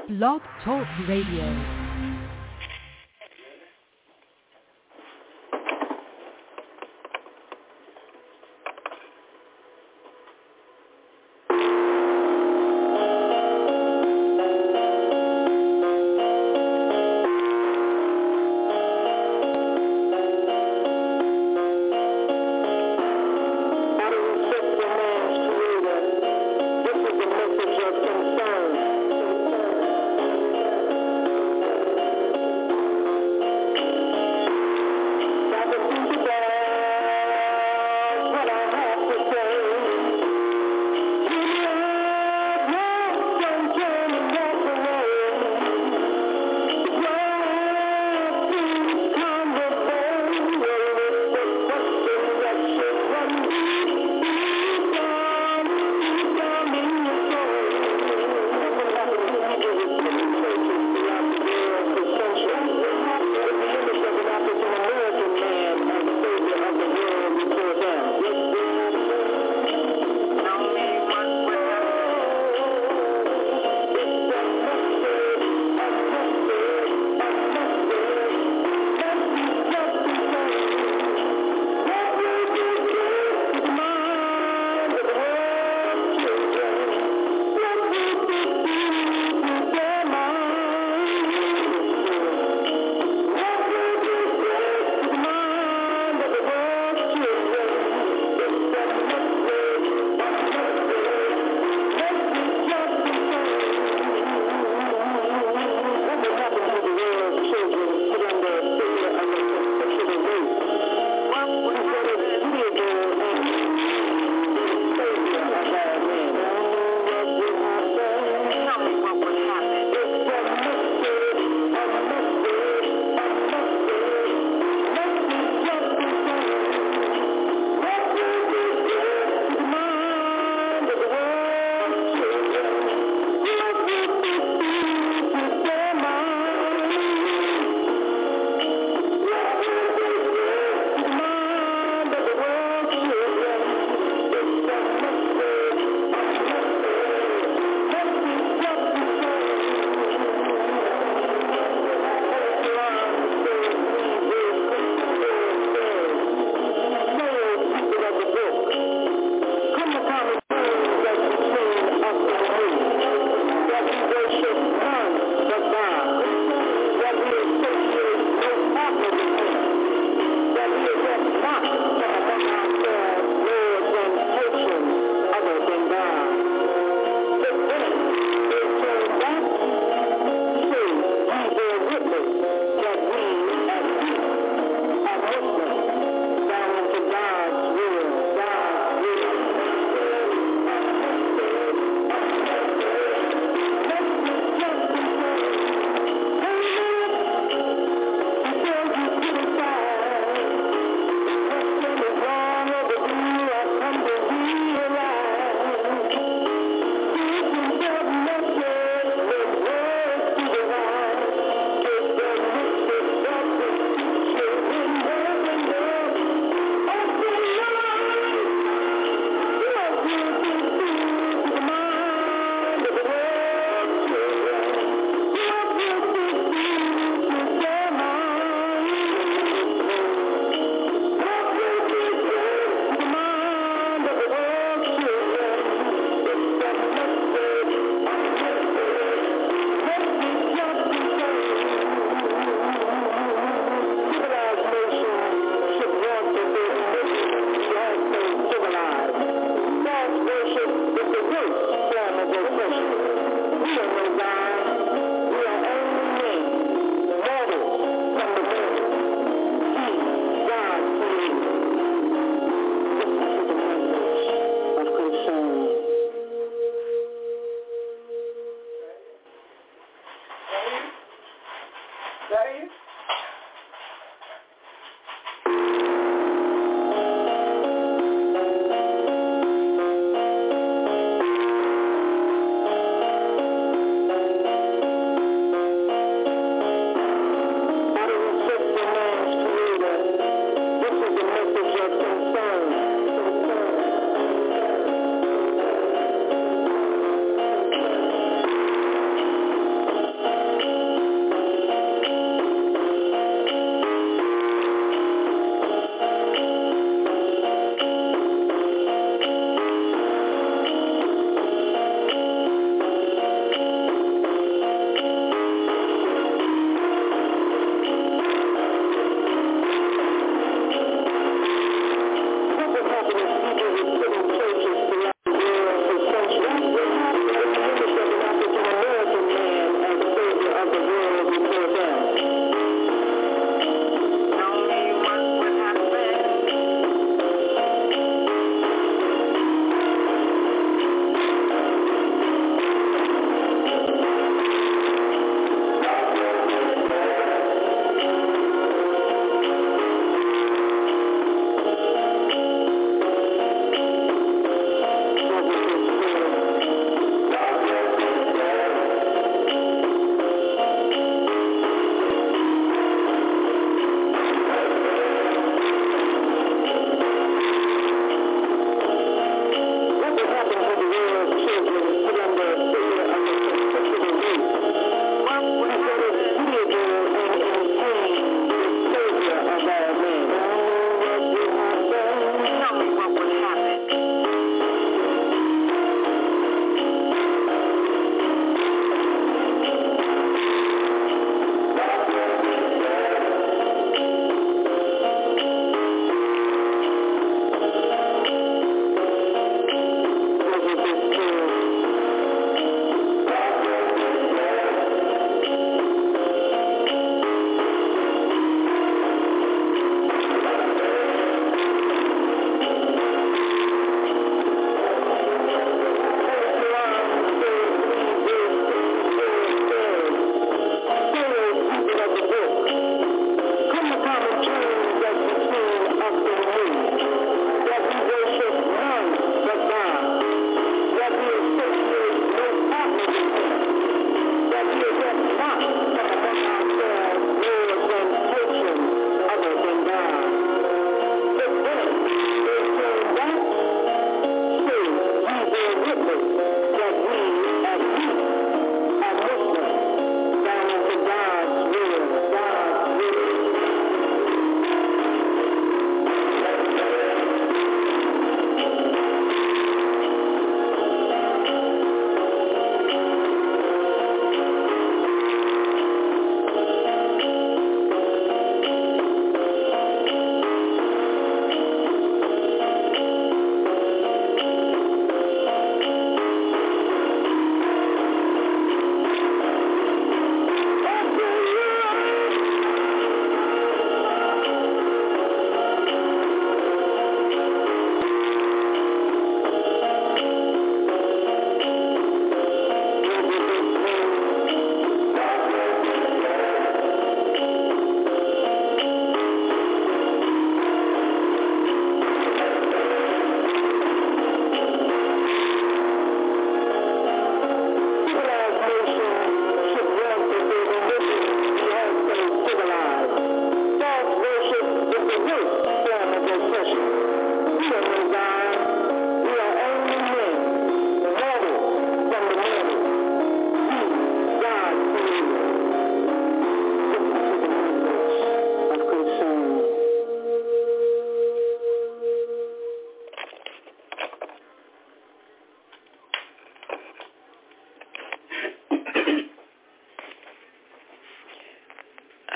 Blog Talk Radio.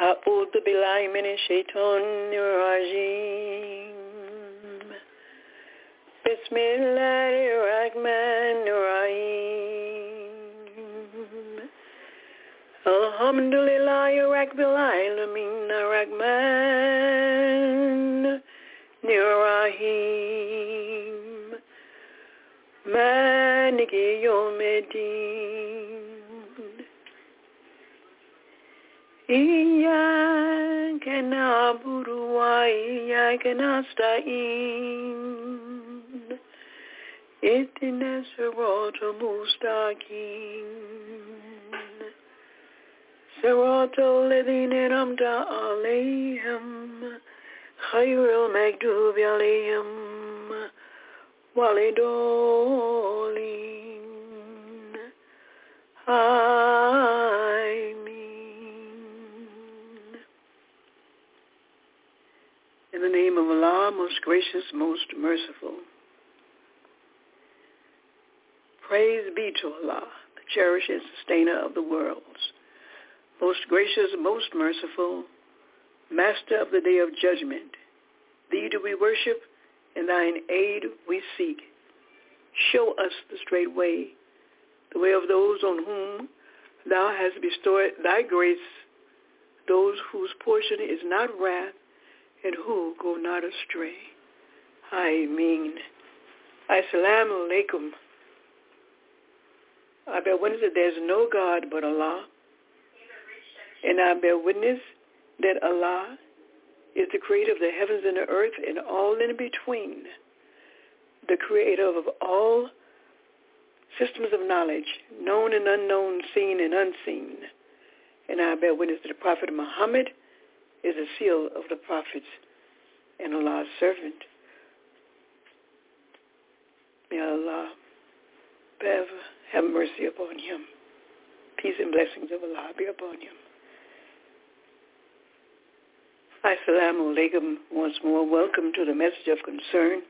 A'udhu billahi minash shaitanir rajim. Bismillahirrahmanirrahim. Alhamdulillahi rabbil alamin ar-Rahmanir-Rahim. Maliki yawmiddin. Iyyaka na'budu wa iyyaka nasta'in. Ihdinas siratal mustaqim. Siratal ladhina an'amta alayhim ghayril maghdubi alayhim waliddallin. In the name of Allah, most gracious, most merciful. Praise be to Allah, the cherisher and sustainer of the worlds. Most gracious, most merciful, master of the day of judgment. Thee do we worship, and thine aid we seek. Show us the straight way, the way of those on whom thou hast bestowed thy grace, those whose portion is not wrath, and who go not astray. I mean, Assalamu alaikum. I bear witness that there is no God but Allah, and I bear witness that Allah is the creator of the heavens and the earth and all in between, the creator of all systems of knowledge, known and unknown, seen and unseen. And I bear witness that the Prophet Muhammad is a seal of the prophets and Allah's servant. May Allah have mercy upon him. Peace and blessings of Allah be upon him. Assalamu alaikum once more. Welcome to the message of concern,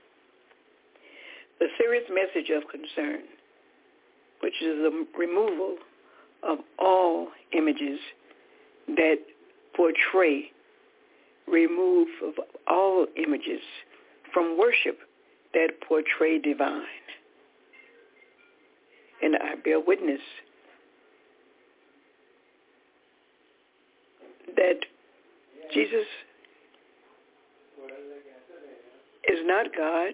the serious message of concern, which is the removal of all images that portray, remove of all images from worship that portray divine. And I bear witness that Jesus is not God,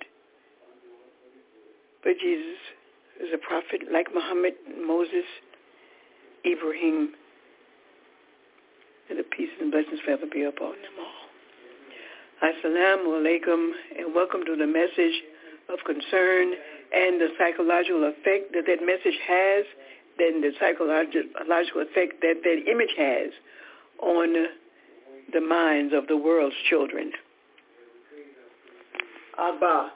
but Jesus is a prophet like Muhammad, Moses, Ibrahim, and the peace and blessings forever be upon them all. Assalamu alaikum, and welcome to the message of concern and the psychological effect that that message has, then the psychological effect that that image has on the minds of the world's children. Abba.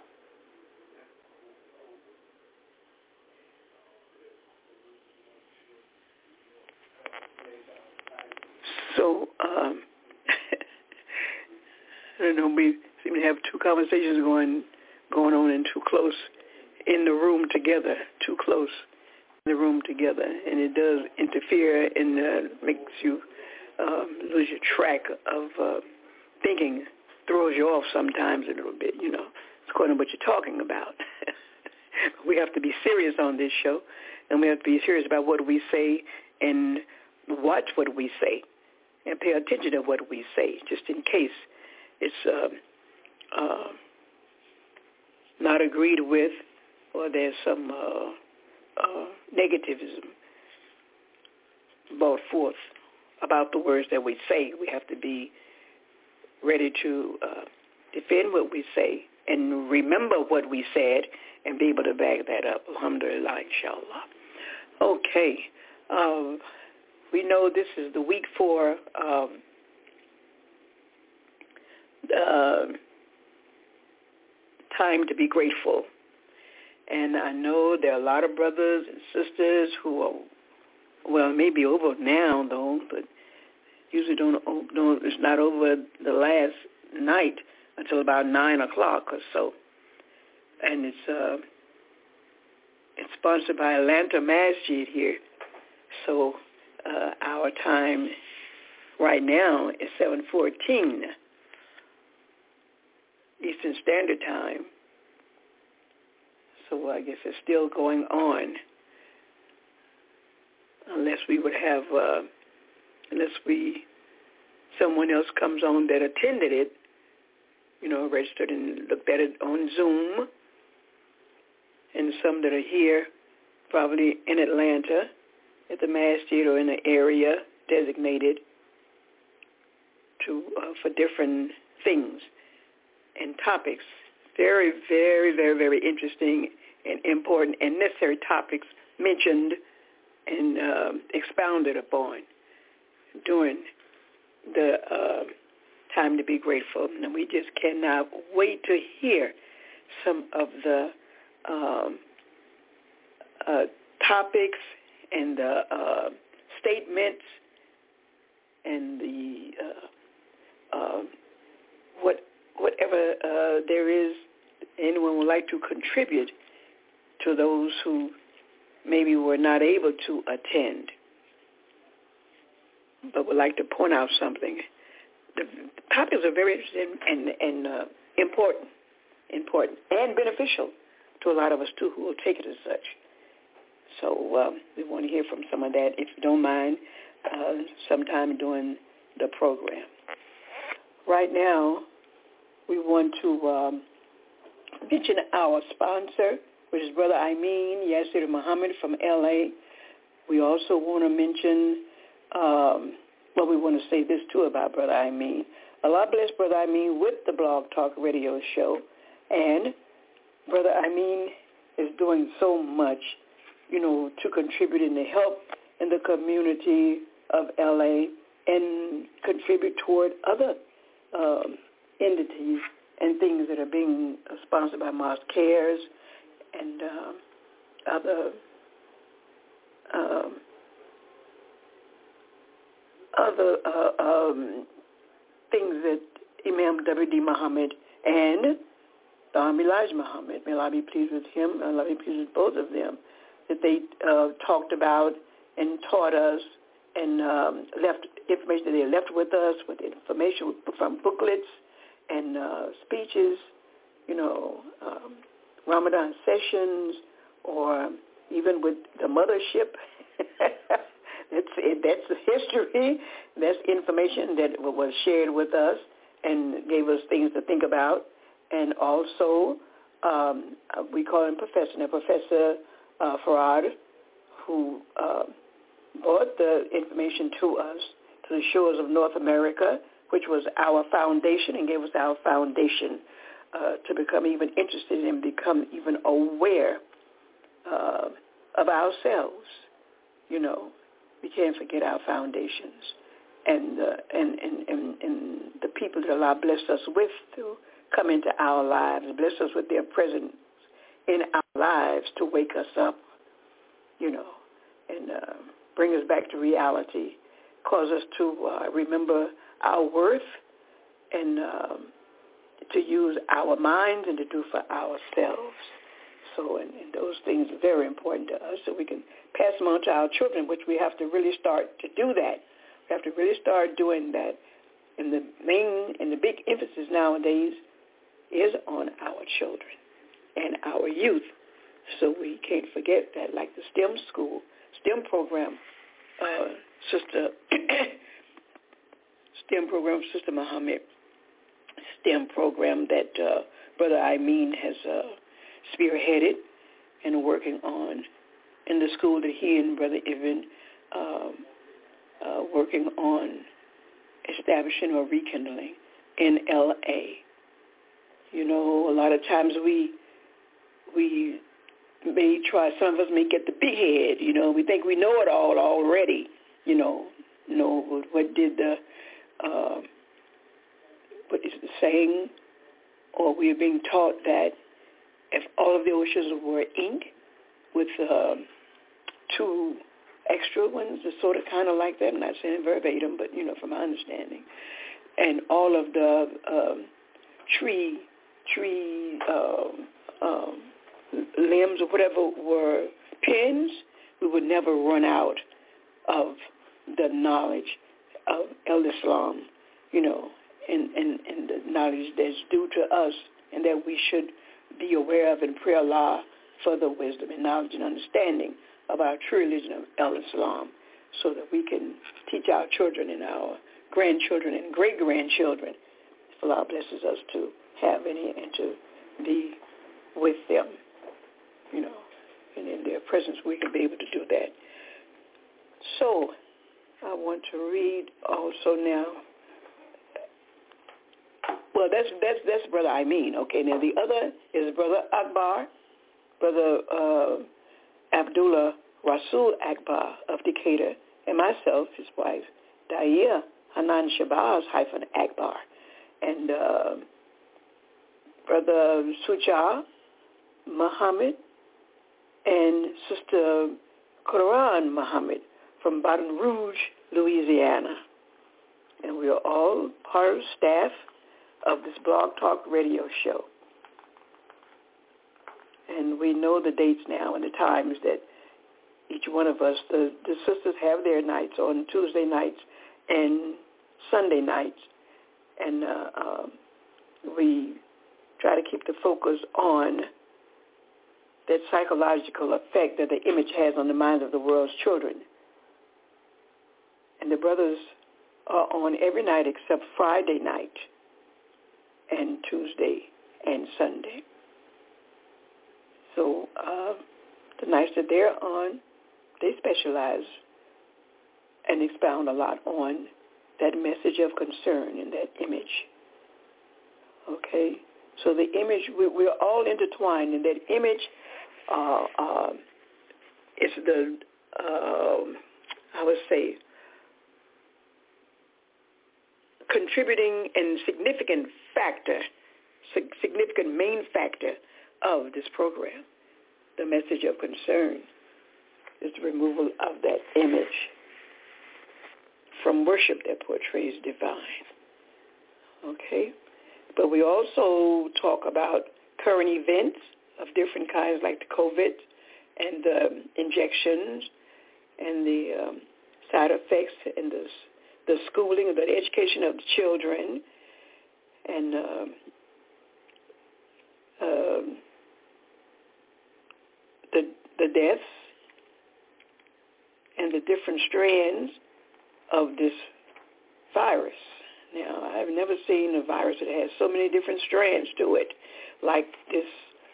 So, I don't know, we seem to have two conversations going on and too close in the room together, too close in the room together. And it does interfere and makes you lose your track of thinking, throws you off sometimes a little bit, It's according to what you're talking about. We have to be serious on this show, and we have to be serious about what we say and watch what we say and pay attention to what we say, just in case it's not agreed with or there's some negativism brought forth about the words that we say. We have to be ready to defend what we say and remember what we said and be able to back that up. Alhamdulillah, inshallah. Okay. We know this is the week for time to be grateful. And I know there are a lot of brothers and sisters who are, well, maybe over now, though, but usually it's not over the last night until about 9 o'clock or so. And it's sponsored by Atlanta Masjid here. So our time right right now it's 7:14 Eastern Standard Time. So I guess it's still going on, unless someone else comes on that attended it, registered and looked at it on Zoom, and some that are here, probably in Atlanta, at the masjid or in the area designated for different things and topics. Very, very, very, very interesting and important and necessary topics mentioned and expounded upon during the time to be grateful. And we just cannot wait to hear some of the topics and the statements and the whatever there is anyone would like to contribute to those who maybe were not able to attend, but would like to point out something. The topics are very interesting and important and beneficial to a lot of us too, who will take it as such. So we want to hear from some of that, if you don't mind, sometime during the program. Right now, we want to mention our sponsor, which is Brother Amin Yasir Muhammad from L.A. We also want to mention, we want to say this too about Brother Amin. Allah bless Brother Amin with the Blog Talk Radio Show. And Brother Amin is doing so much, to contribute and to help in the community of L.A. and contribute toward other entities and things that are being sponsored by Mosque Cares and other things that Imam W.D. Muhammad and Elijah Muhammad, may Allah be pleased with him, may Allah be pleased with both of them, that they talked about and taught us and left information that they left with us, with information from booklets and speeches, Ramadan sessions, or even with the mothership. That's history. That's information that was shared with us and gave us things to think about. And also, we call him Professor Farad, who brought the information to us, to the shores of North America, which was our foundation, and gave us our foundation to become even interested and become even aware of ourselves. We can't forget our foundations and the people that Allah blessed us with to come into our lives, bless us with their presence in our lives to wake us up, and bring us back to reality, cause us to remember our worth and to use our minds and to do for ourselves. So, and those things are very important to us, so we can pass them on to our children, which we have to really start to do that. We have to really start doing that. And the big emphasis nowadays is on our children and our youth. So we can't forget that, like the STEM program, Sister Muhammad, STEM program that Brother Amin has spearheaded and working on in the school that he and Brother Ibn working on establishing or rekindling in L.A. A lot of times we may try, some of us may get the big head, we think we know it all already, what did what is the saying, or we are being taught that if all of the oceans were ink with two extra ones, it's sort of kind of like that. I'm not saying verbatim, but, from my understanding. And all of the tree limbs or whatever were pins, we would never run out of the knowledge of Al-Islam, and the knowledge that's due to us, and that we should be aware of and pray Allah for the wisdom and knowledge and understanding of our true religion of Al-Islam, so that we can teach our children and our grandchildren and great-grandchildren, if Allah blesses us to have any and to be with them, and in their presence we can be able to do that. So I want to read also now. Well, that's Brother Amin. Okay, now the other is Brother Akbar, Brother Abdullah Rasul Akbar of Decatur, and myself, his wife, Daya Hanan Shabazz Akbar, and Brother Suja Muhammad and Sister Quran Muhammad from Baton Rouge, Louisiana. And we are all part of the staff of this Blog Talk radio show. And we know the dates now and the times that each one of us, the sisters have their nights on Tuesday nights and Sunday nights. And we try to keep the focus on that psychological effect that the image has on the minds of the world's children. And the brothers are on every night except Friday night and Tuesday and Sunday. So the nights that they're on, they specialize and expound a lot on that message of concern and that image. Okay? So the image, we're all intertwined, and that image is the, I would say, contributing and significant main factor of this program. The message of concern is the removal of that image from worship that portrays divine. Okay? But we also talk about current events of different kinds, like the COVID and the injections and the side effects and the schooling, the education of the children, and the deaths and the different strands of this virus. Now, I've never seen a virus that has so many different strands to it, like this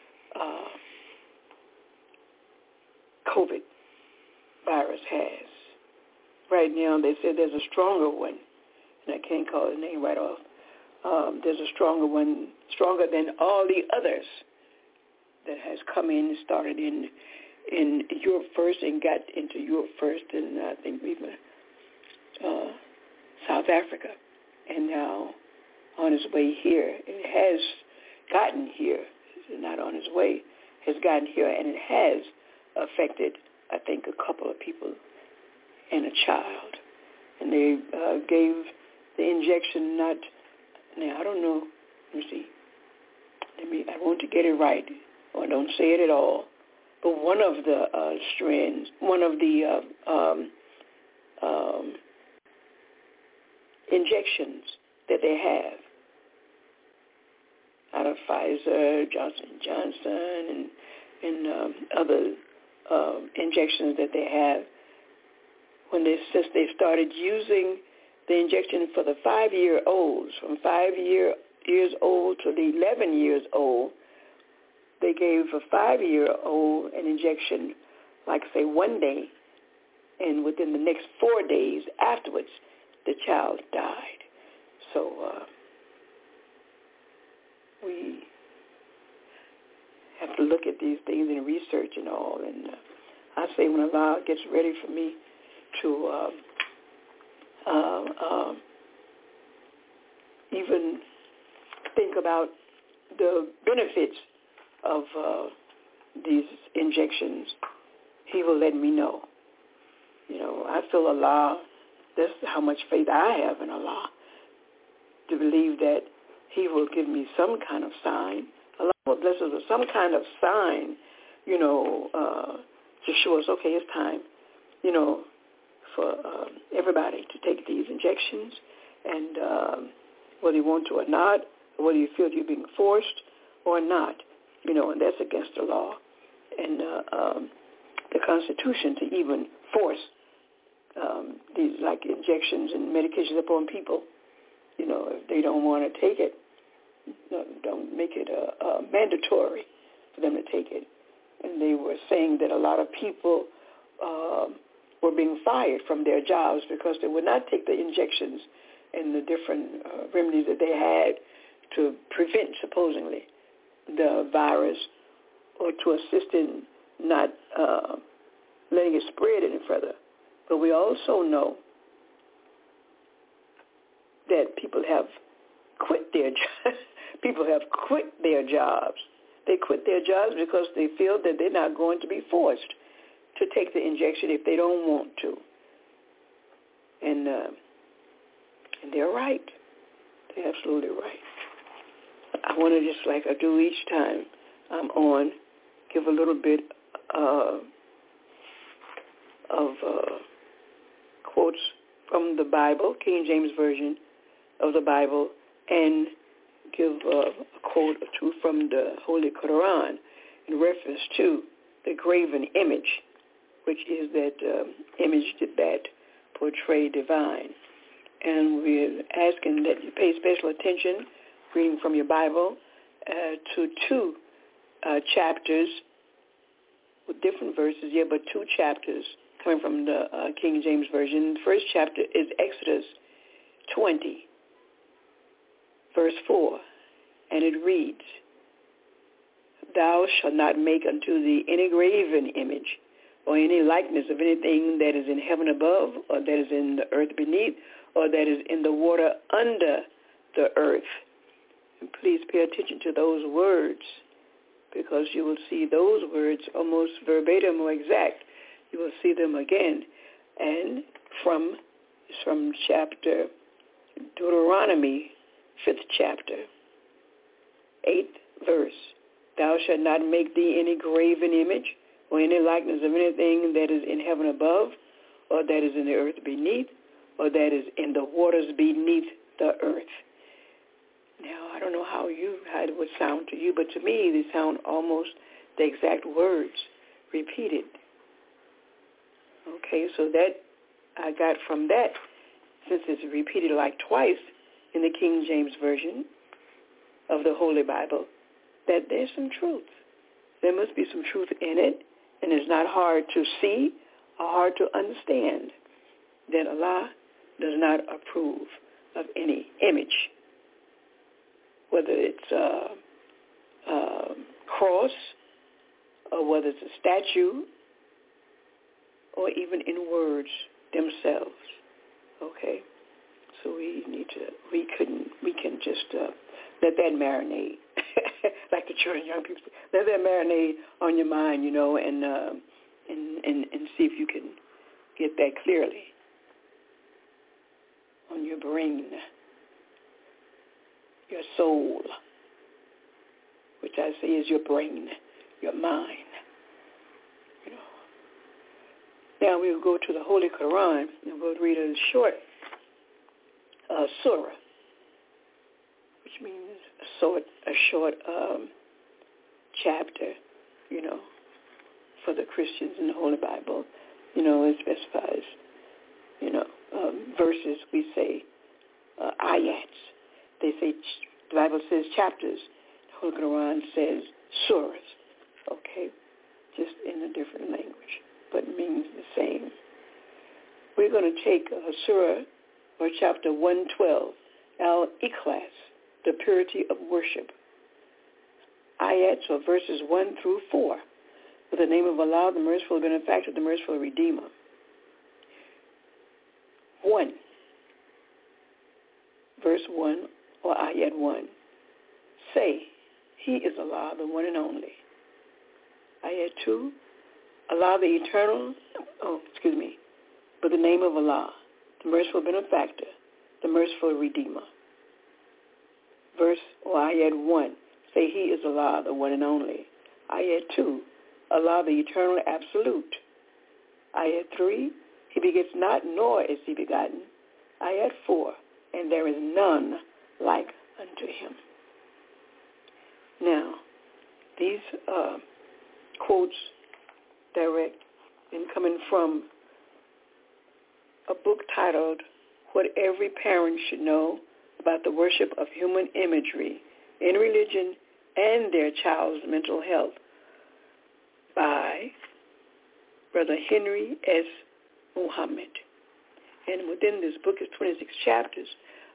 COVID virus has. Right now, they said there's a stronger one, and I can't call the name right off. There's a stronger one, stronger than all the others that has come in and started in Europe first and got into Europe first, and I think even South Africa, and now on its way here. It has gotten here. It's not on its way. Has gotten here, and it has affected, I think, a couple of people and a child. And they gave the injection now I don't know, let me see. I want to get it right, or don't say it at all. But one of the strands, one of the injections that they have out of Pfizer, Johnson & Johnson, and other injections that they have, since they started using the injection for the 5-year-olds, from 5 years old to the 11 years old, they gave a 5-year-old an injection, like say 1 day, and within the next 4 days afterwards, the child died. So we have to look at these things and research and all. And I say when Allah gets ready for me to even think about the benefits of these injections, He will let me know. I feel Allah, that's how much faith I have in Allah, to believe that He will give me some kind of sign. Allah will bless us with some kind of sign, to show us, okay, it's time, for everybody to take these injections, and whether you want to or not, or whether you feel you're being forced or not, and that's against the law and the Constitution to even force these like injections and medications upon people. If they don't want to take it, don't make it mandatory for them to take it. And they were saying that a lot of people were being fired from their jobs because they would not take the injections and the different remedies that they had to prevent, supposedly, the virus or to assist in not letting it spread any further. But we also know that people have quit their jobs. People have quit their jobs. They quit their jobs because they feel that they're not going to be forced to take the injection if they don't want to. And they're right. They're absolutely right. I want to, just like I do each time I'm on, give a little bit of quotes from the Bible, King James Version of the Bible, and give a quote or two from the Holy Quran in reference to the graven image, which is that image that portray divine. And we're asking that you pay special attention, reading from your Bible, to two chapters with different verses here, but two chapters coming from the King James Version. The first chapter is Exodus 20, verse 4, and it reads, "Thou shalt not make unto thee any graven image, or any likeness of anything that is in heaven above, or that is in the earth beneath, or that is in the water under the earth." And please pay attention to those words, because you will see those words almost verbatim or exact. You will see them again. And from chapter Deuteronomy, 5th chapter, 8th verse, "Thou shalt not make thee any graven image, or any likeness of anything that is in heaven above, or that is in the earth beneath, or that is in the waters beneath the earth." Now, I don't know how it would sound to you, but to me, they sound almost the exact words repeated. Okay, so that I got from that, since it's repeated like twice in the King James Version of the Holy Bible, that there's some truth. There must be some truth in it, and it's not hard to see or hard to understand that Allah does not approve of any image, whether it's a cross or whether it's a statue or even in words themselves. Okay? So we can just let that marinate, like the children, young people say. Let that marinate on your mind, and see if you can get that clearly on your brain, your soul, which I say is your brain, your mind. Now we will go to the Holy Quran, and we'll read a short surah, which means a short chapter, for the Christians in the Holy Bible. It specifies, verses. We say ayats. They say, the Bible says chapters. The Holy Quran says surahs. Okay, just in a different language, but means the same. We're going to take surah or chapter 112, Al-Ikhlas, the purity of worship. Ayats or verses 1 through 4. With the name of Allah, the merciful benefactor, the merciful redeemer. 1. Verse 1 or Ayat 1. Say, He is Allah, the one and only. Ayat 2. Allah the eternal, with the name of Allah, the merciful benefactor, the merciful redeemer. Verse or Ayat 1, say He is Allah, the one and only. Ayat 2, Allah the eternal absolute. Ayat 3, He He begets not, nor is he begotten. Ayat 4, and there is none like unto him. Now, these quotes direct and coming from a book titled What Every Parent Should Know About the Worship of Human Imagery in Religion and Their Child's Mental Health by Brother Henry S. Muhammad. And within this book is 26 chapters,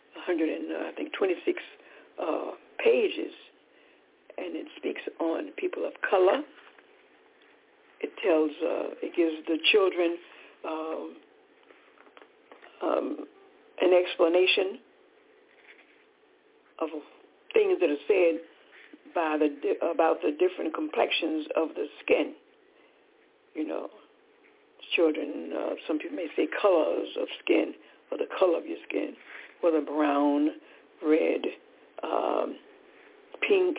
26 pages, and it speaks on people of color. It gives the children an explanation of things that are said about the different complexions of the skin. You know, children, some people may say colors of skin, or the color of your skin, whether brown, red, pink,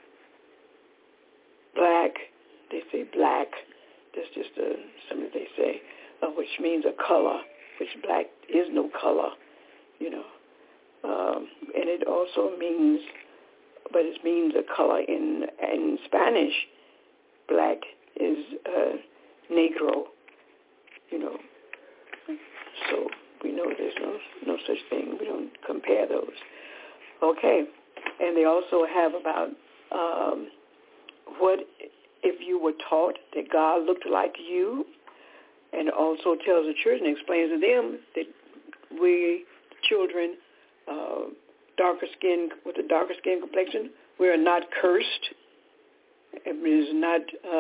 black. They say black. That's just something they say, which means a color, which black is no color, you know. And it also means, but it means a color in Spanish. Black is negro, you know. So we know there's no such thing. We don't compare those. Okay. And they also have about what if you were taught that God looked like you, and also tells the children, explains to them that we children, darker skin, with a darker skin complexion, we are not cursed. It is not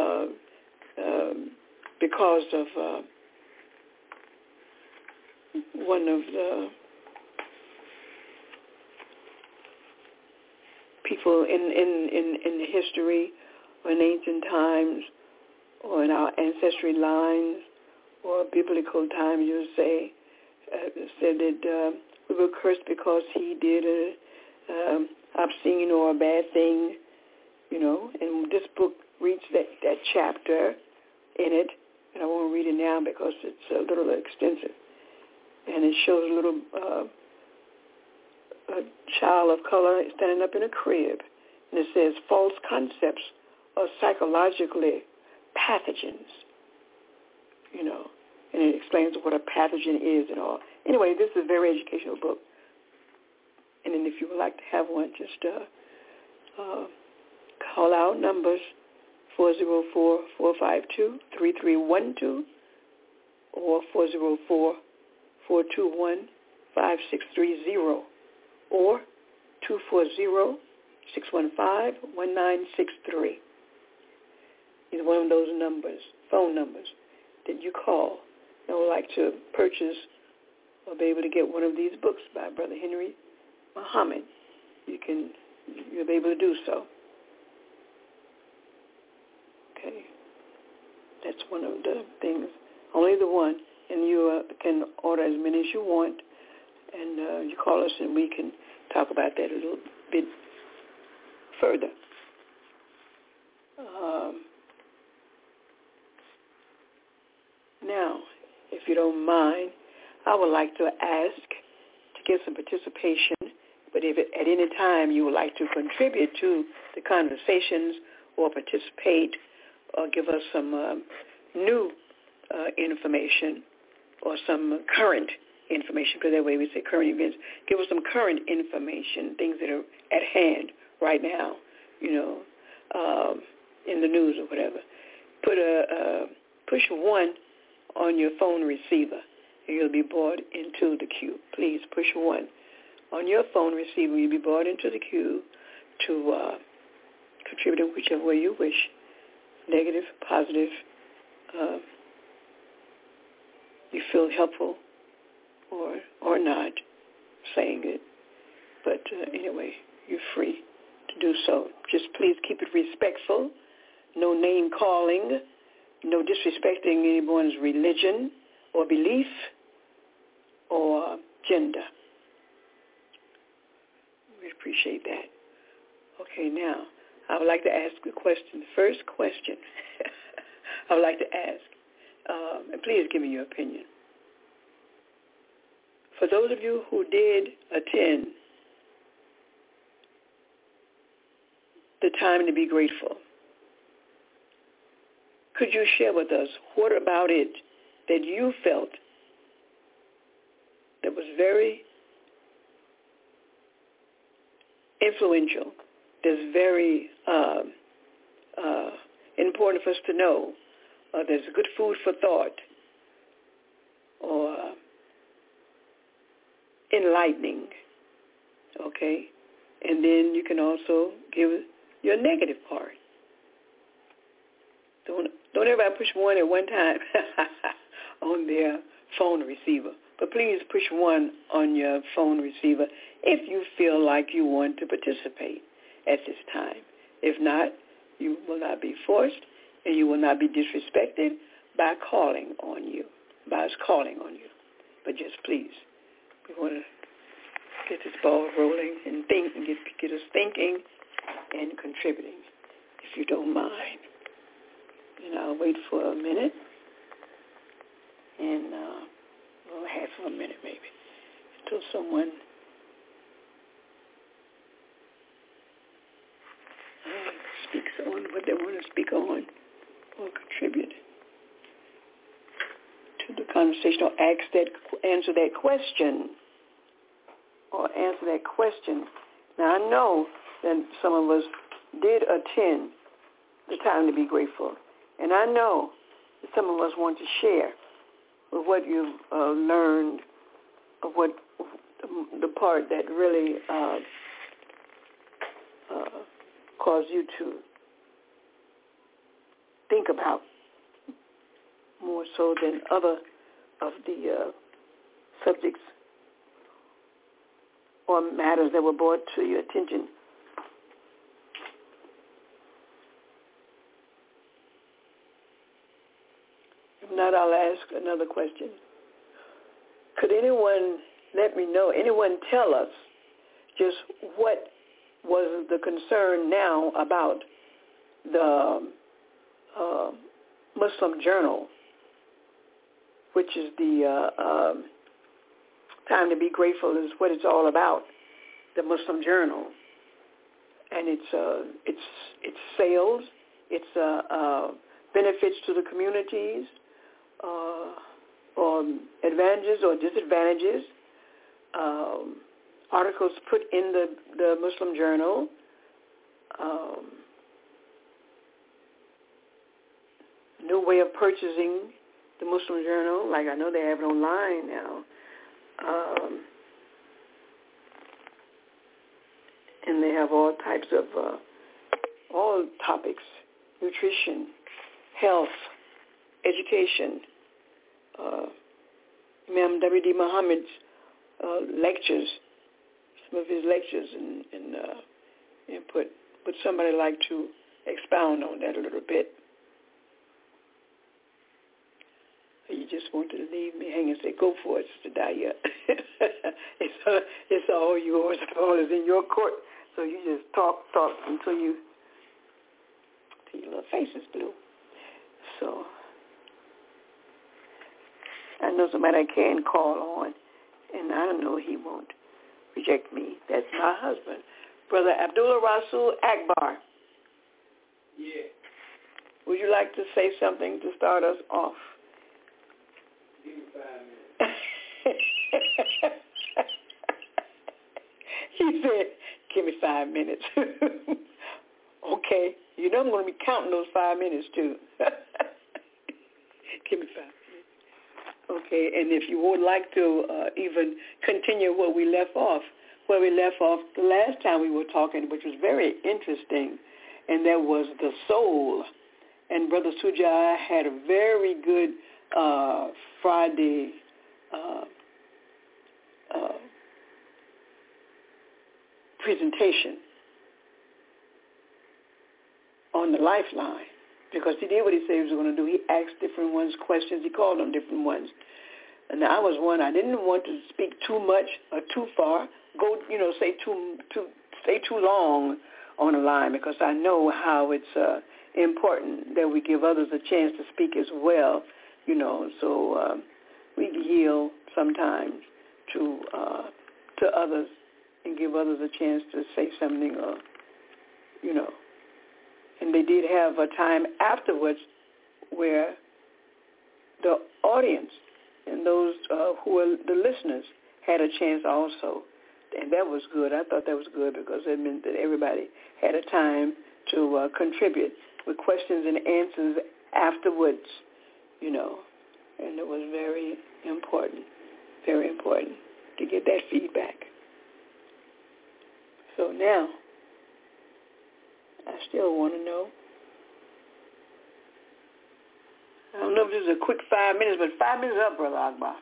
because of one of the people in history or in ancient times or in our ancestry lines or biblical times, you would say, said that we were cursed because he did an obscene or a bad thing, you know. And this book reads that chapter in it, and I won't read it now because it's a little extensive. And it shows a little a child of color standing up in a crib, and it says false concepts are psychologically pathogens, you know, and it explains what a pathogen is and all. Anyway, this is a very educational book, and then if you would like to have one, just call out numbers 404-452-3312 or 404-421-5630 or 240-615-1963. Either one of those numbers, phone numbers, that you call and would like to purchase or be able to get one of these books by Brother Henry Muhammad, you'll be able to do so. Okay. That's one of the things. Only the one. And you can order as many as you want. And you call us and we can talk about that a little bit further. Now, if you don't mind, I would like to ask to get some participation, but if at any time you would like to contribute to the conversations or participate or give us some new information or some current information, because that way we say current events, give us some current information, things that are at hand right now, you know, in the news or whatever. Push 1 on your phone receiver, and you'll be brought into the queue. Please push 1 on your phone receiver. You'll be brought into the queue to contribute in whichever way you wish, negative, positive. You feel helpful or not saying it, but anyway, you're free to do so. Just please keep it respectful. No name calling. No disrespecting anyone's religion or belief or gender. We appreciate that. Okay, now, I would like to ask a question. The first question I would like to ask, and please give me your opinion. For those of you who did attend the time to be grateful, could you share with us what about it that you felt that was very influential, that's very important for us to know, there's good food for thought, or enlightening, okay? And then you can also give your negative part. Don't everybody push one at one time on their phone receiver. But please push one on your phone receiver if you feel like you want to participate at this time. If not, you will not be forced and you will not be disrespected by calling on you, by us calling on you. But just please, we want to get this ball rolling and think and get us thinking and contributing, if you don't mind. And I'll wait for a minute, and we'll have for a minute maybe, until someone speaks on what they want to speak on or contribute to the conversation, or answer that question. Now, I know that some of us did attend the time to be grateful, and I know that some of us want to share with what you've learned, of what the part that really caused you to think about more so than other of the subjects or matters that were brought to your attention. If not, I'll ask another question. Could anyone let me know, anyone tell us just what was the concern now about the Muslim Journal, which is the Time to Be Grateful is what it's all about, the Muslim Journal. And it's sales, it's benefits to the communities, or advantages or disadvantages, articles put in the Muslim Journal, new way of purchasing the Muslim Journal, like I know they have it online now. And they have all types of, all topics, nutrition, health, education, Imam W.D. Muhammad's lectures, some of his lectures, and would somebody like to expound on that a little bit? You just wanted to leave me hanging and say, go for it, Sister Daya. It's all yours. The ball is in your court. So you just talk until your little face is blue. So I know somebody I can call on, and I know he won't reject me. That's my husband, Brother Abdullah Rasul Akbar. Yeah. Would you like to say something to start us off? Give me 5 minutes. He said, give me 5 minutes. Okay. You know I'm going to be counting those 5 minutes, too. Give me 5 minutes. Okay, and if you would like to even continue where we left off the last time we were talking, which was very interesting, and that was the soul. And Brother Sujai had a very good Friday presentation on the Lifeline, because he did what he said he was going to do. He asked different ones questions. He called them different ones. And I was one. I didn't want to speak too much or too far. Stay too long on the line, because I know how it's important that we give others a chance to speak as well. So we yield sometimes to others and give others a chance to say something, or And they did have a time afterwards where the audience and those who were the listeners had a chance also. And that was good. I thought that was good because it meant that everybody had a time to contribute with questions and answers afterwards, And it was very important to get that feedback. So now, I still want to know. I don't know if this is a quick 5 minutes, but 5 minutes up, Brother Akbar.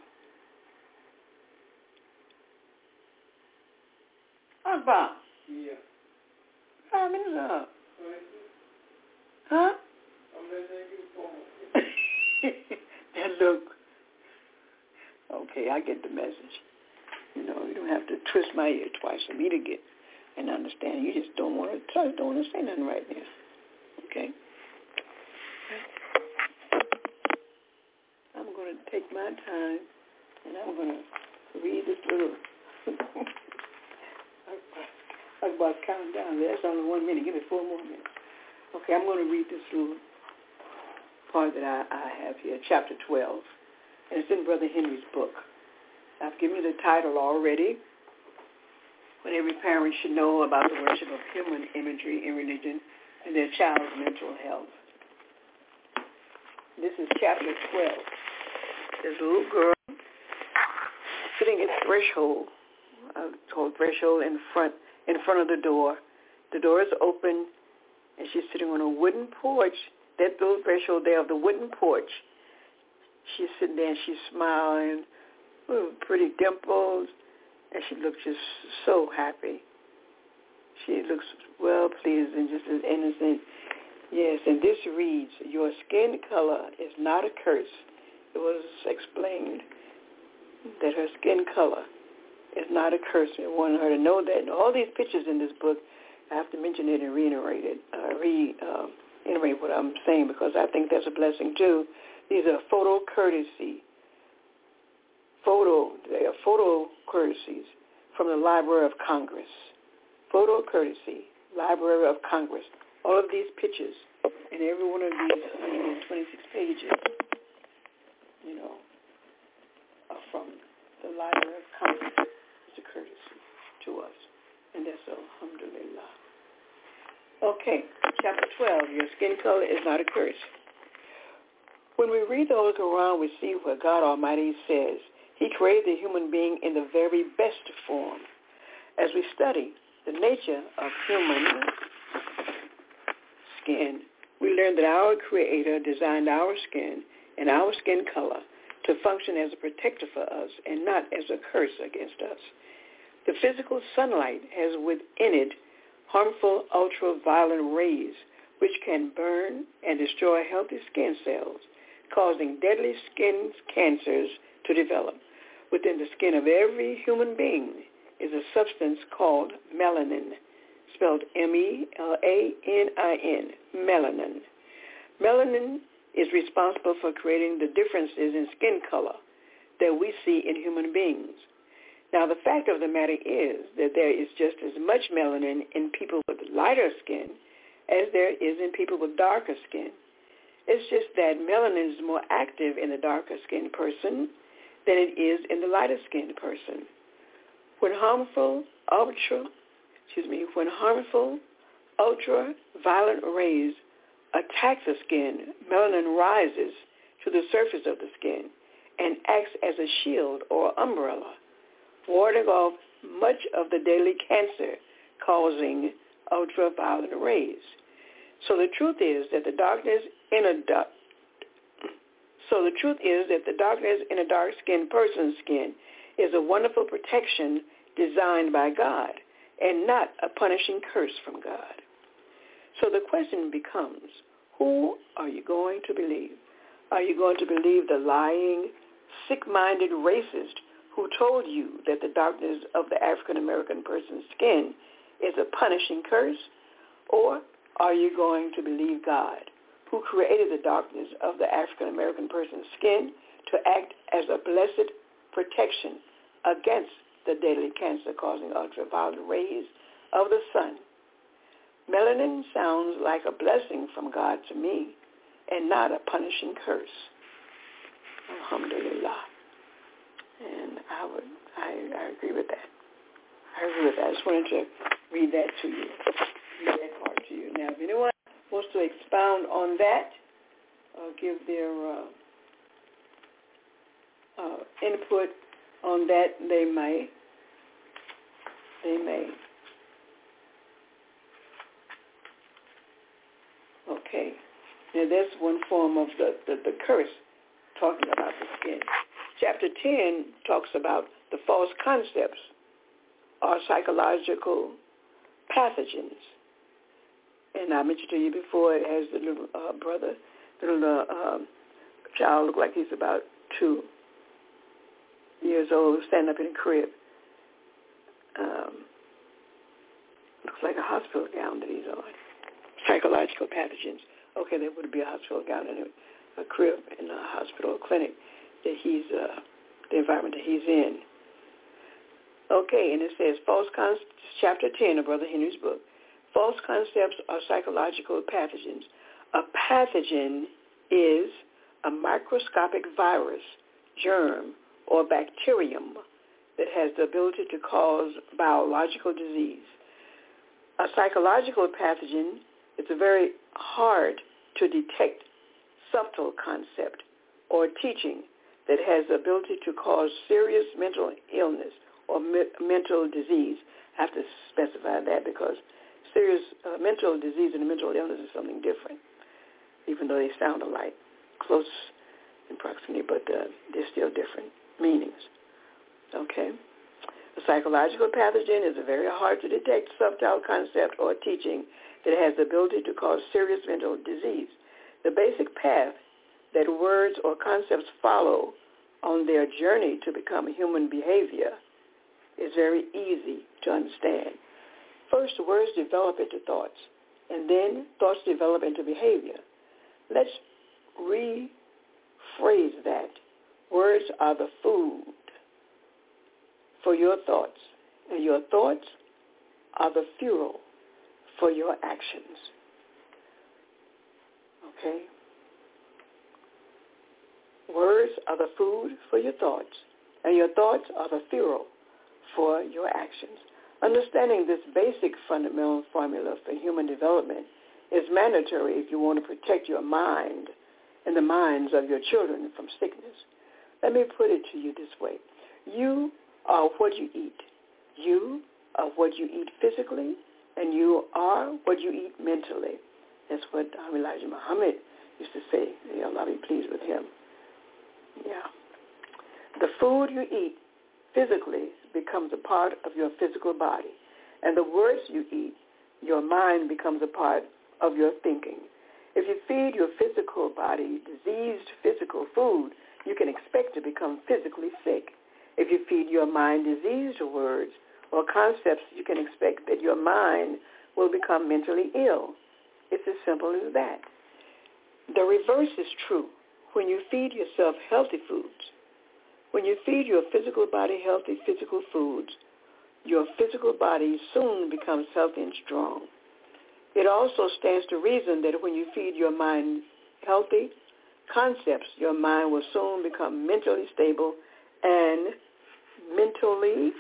Akbar. Yeah. 5 minutes up. Huh? I'm listening to you. And look. Okay, I get the message. You don't have to twist my ear twice for me to get and understand. You just don't want to say nothing right now. Okay? I'm going to take my time, and I'm going to read this little... I'm about counting down. That's only 1 minute. Give me 4 more minutes. Okay, I'm going to read this little part that I have here, chapter 12. And it's in Brother Henry's book. I've given you the title already. What every parent should know about the worship of human imagery in religion and their child's mental health. This is chapter 12. There's a little girl sitting at threshold, called threshold in front of the door. The door is open, and she's sitting on a wooden porch. That little threshold there of the wooden porch. She's sitting there and she's smiling, with pretty dimples, and she looks just so happy. She looks well pleased and just as innocent. Yes, and this reads, "Your skin color is not a curse." It was explained that her skin color is not a curse. I wanted her to know that. And all these pictures in this book, I have to mention it and reiterate what I'm saying because I think that's a blessing too. These are photo courtesies from the Library of Congress. Photo courtesy, Library of Congress. All of these pictures and every one of these 126 pages, are from the Library of Congress. It's a courtesy to us. And that's alhamdulillah. Okay, chapter 12, your skin color is not a curse. When we read the Holy Quran, we see where God Almighty says He created the human being in the very best form. As we study the nature of human skin, we learn that our Creator designed our skin and our skin color to function as a protector for us and not as a curse against us. The physical sunlight has within it harmful ultraviolet rays which can burn and destroy healthy skin cells, causing deadly skin cancers to develop. Within the skin of every human being is a substance called melanin, spelled melanin, melanin. Melanin is responsible for creating the differences in skin color that we see in human beings. Now, the fact of the matter is that there is just as much melanin in people with lighter skin as there is in people with darker skin. It's just that melanin is more active in the darker skinned person than it is in the lighter skinned person. When harmful ultraviolet rays attack the skin, melanin rises to the surface of the skin and acts as a shield or umbrella, warding off much of the deadly cancer causing ultraviolet rays. So the truth is that the darkness in a dark-skinned person's skin is a wonderful protection designed by God and not a punishing curse from God. So the question becomes, who are you going to believe? Are you going to believe the lying, sick-minded racist who told you that the darkness of the African-American person's skin is a punishing curse? Or are you going to believe God, who created the darkness of the African-American person's skin to act as a blessed protection against the deadly cancer-causing ultraviolet rays of the sun. Melanin sounds like a blessing from God to me and not a punishing curse. Alhamdulillah. And I agree with that. I just wanted to read that to you, read that part to you. Now, if anyone wants to expound on that or give their input on that, they may. Okay. Now, that's one form of the curse, talking about the skin. Chapter 10 talks about the false concepts or psychological pathogens. And I mentioned to you before, it has the little child, look like he's about 2 years old, standing up in a crib. Looks like a hospital gown that he's on. Psychological pathogens. Okay, that would be a hospital gown in a crib in a hospital or clinic that he's, the environment that he's in. Okay, and it says false concepts, chapter 10 of Brother Henry's book. False concepts are psychological pathogens. A pathogen is a microscopic virus, germ, or bacterium that has the ability to cause biological disease. A psychological pathogen is a very hard to detect subtle concept or teaching that has the ability to cause serious mental illness or mental disease. I have to specify that because serious mental disease and mental illness is something different, even though they sound alike, close in proximity, but they're still different meanings. Okay? A psychological pathogen is a very hard to detect subtle concept or teaching that has the ability to cause serious mental disease. The basic path that words or concepts follow on their journey to become human behavior is very easy to understand. First, words develop into thoughts, and then thoughts develop into behavior. Let's rephrase that. Words are the food for your thoughts, and your thoughts are the fuel for your actions. Okay? Words are the food for your thoughts, and your thoughts are the fuel for your actions. Understanding this basic fundamental formula for human development is mandatory if you want to protect your mind and the minds of your children from sickness. Let me put it to you this way. You are what you eat. You are what you eat physically, and you are what you eat mentally. That's what Elijah Muhammad used to say. May Allah be pleased with him. Yeah. The food you eat physically becomes a part of your physical body. And the words you eat, your mind becomes a part of your thinking. If you feed your physical body diseased physical food, you can expect to become physically sick. If you feed your mind diseased words or concepts, you can expect that your mind will become mentally ill. It's as simple as that. The reverse is true. When you feed yourself healthy foods, when you feed your physical body healthy physical foods, your physical body soon becomes healthy and strong. It also stands to reason that when you feed your mind healthy concepts, your mind will soon become mentally stable and mentally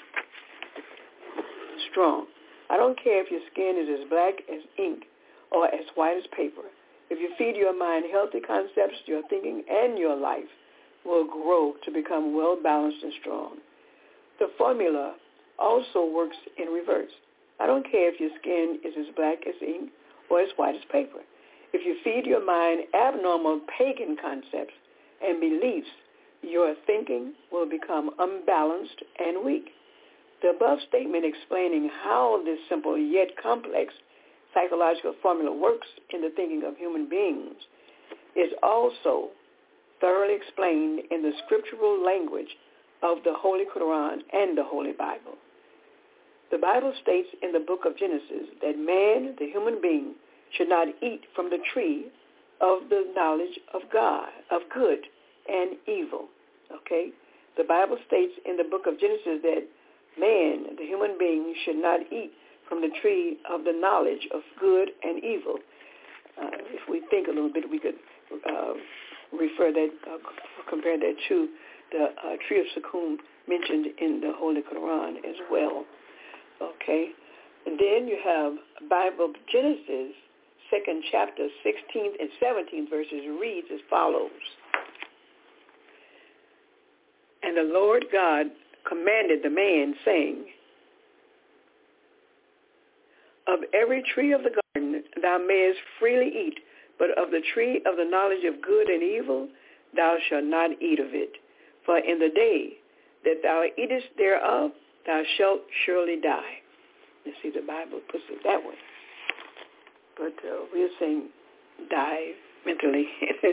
strong. I don't care if your skin is as black as ink or as white as paper. If you feed your mind healthy concepts, your thinking and your life will grow to become well-balanced and strong. The formula also works in reverse. I don't care if your skin is as black as ink or as white as paper. If you feed your mind abnormal pagan concepts and beliefs, your thinking will become unbalanced and weak. The above statement explaining how this simple yet complex psychological formula works in the thinking of human beings is also thoroughly explained in the scriptural language of the Holy Quran and the Holy Bible. The Bible states in the book of Genesis that man, the human being, should not eat from the tree of the knowledge of God, of good and evil. Okay? The Bible states in the book of Genesis that man, the human being, should not eat from the tree of the knowledge of good and evil. If we think a little bit, we could compare that to the tree of Sukkot mentioned in the Holy Quran as well. Okay? And then you have Bible of Genesis, 2nd chapter, 16th and 17th verses reads as follows. And the Lord God commanded the man, saying, of every tree of the garden thou mayest freely eat, but of the tree of the knowledge of good and evil thou shalt not eat of it. For in the day that thou eatest thereof, thou shalt surely die. You see, the Bible puts it that way. But we're saying die mentally,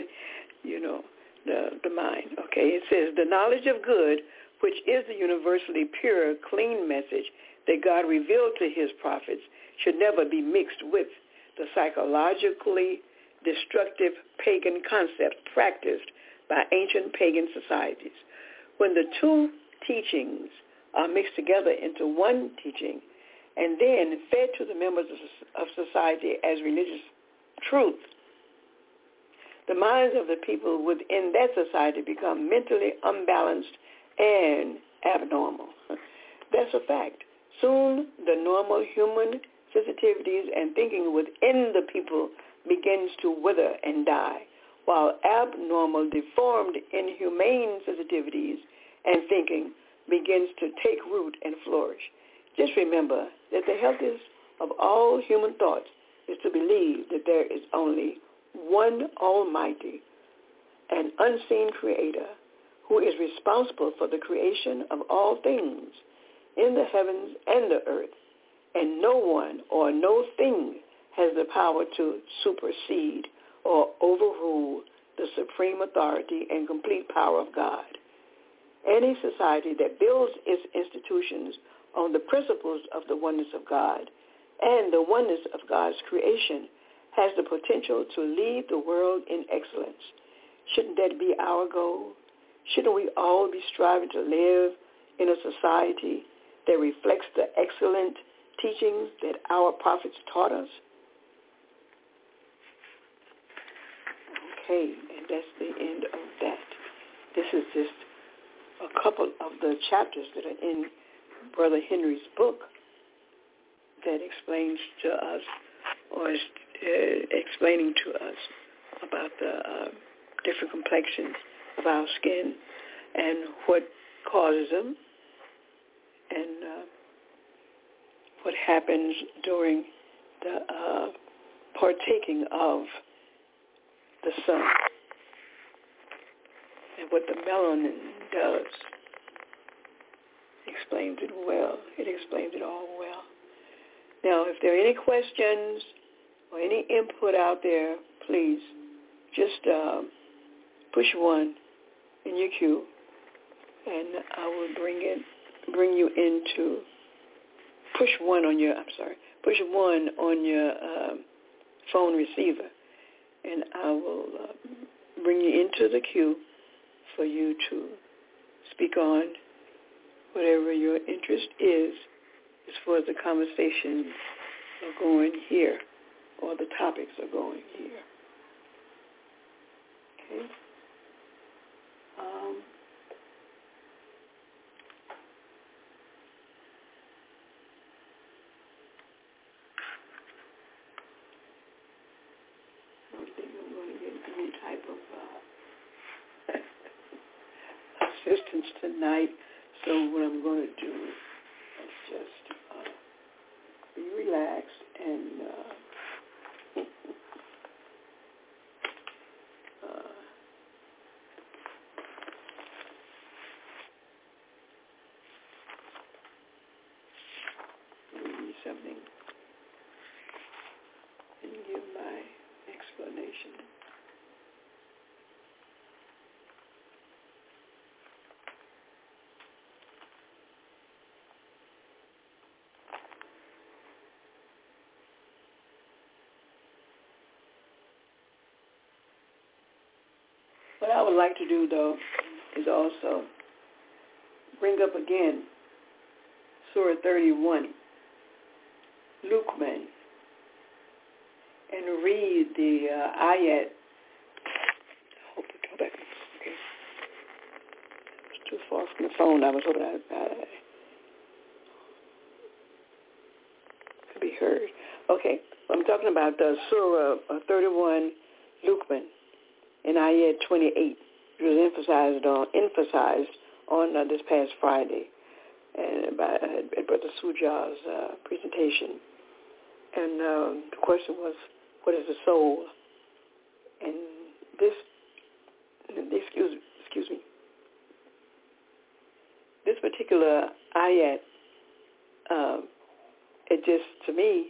the mind. Okay, it says, the knowledge of good, which is the universally pure, clean message that God revealed to his prophets, should never be mixed with the psychologically destructive pagan concepts practiced by ancient pagan societies. When the two teachings are mixed together into one teaching and then fed to the members of society as religious truth, the minds of the people within that society become mentally unbalanced and abnormal. That's a fact. Soon the normal human sensitivities and thinking within the people begins to wither and die, while abnormal, deformed, inhumane sensitivities and thinking begins to take root and flourish. Just remember that the healthiest of all human thoughts is to believe that there is only one almighty and unseen creator who is responsible for the creation of all things in the heavens and the earth, and no one or no thing has the power to supersede or overrule the supreme authority and complete power of God. Any society that builds its institutions on the principles of the oneness of God and the oneness of God's creation has the potential to lead the world in excellence. Shouldn't that be our goal? Shouldn't we all be striving to live in a society that reflects the excellent teachings that our prophets taught us? Okay, and that's the end of that. This is just a couple of the chapters that are in Brother Henry's book that explains to us, or is explaining to us about the different complexions of our skin and what causes them and what happens during the partaking of the sun and what the melanin does. Explains it well. It explains it all well. Now, if there are any questions or any input out there, please just push 1 in your queue, and I will bring you into push 1 on your phone receiver, and I will bring you into the queue for you to speak on whatever your interest is as far as the conversations are going here or the topics are going here. Okay? I don't think I'm going to get any type of assistance tonight. So what I'm going to do is just be relaxed and read something and give my explanation. What I would like to do, though, is also bring up again Surah 31, Luqman, and read the ayat. Hope to go back. Okay. It's too far from the phone. I was hoping I could be heard. Okay. I'm talking about Surah 31, Luqman, in ayat 28. It was emphasized on this past Friday and by Brother Suja's presentation. And the question was, what is the soul? And this, excuse me, this particular ayat, it just, to me,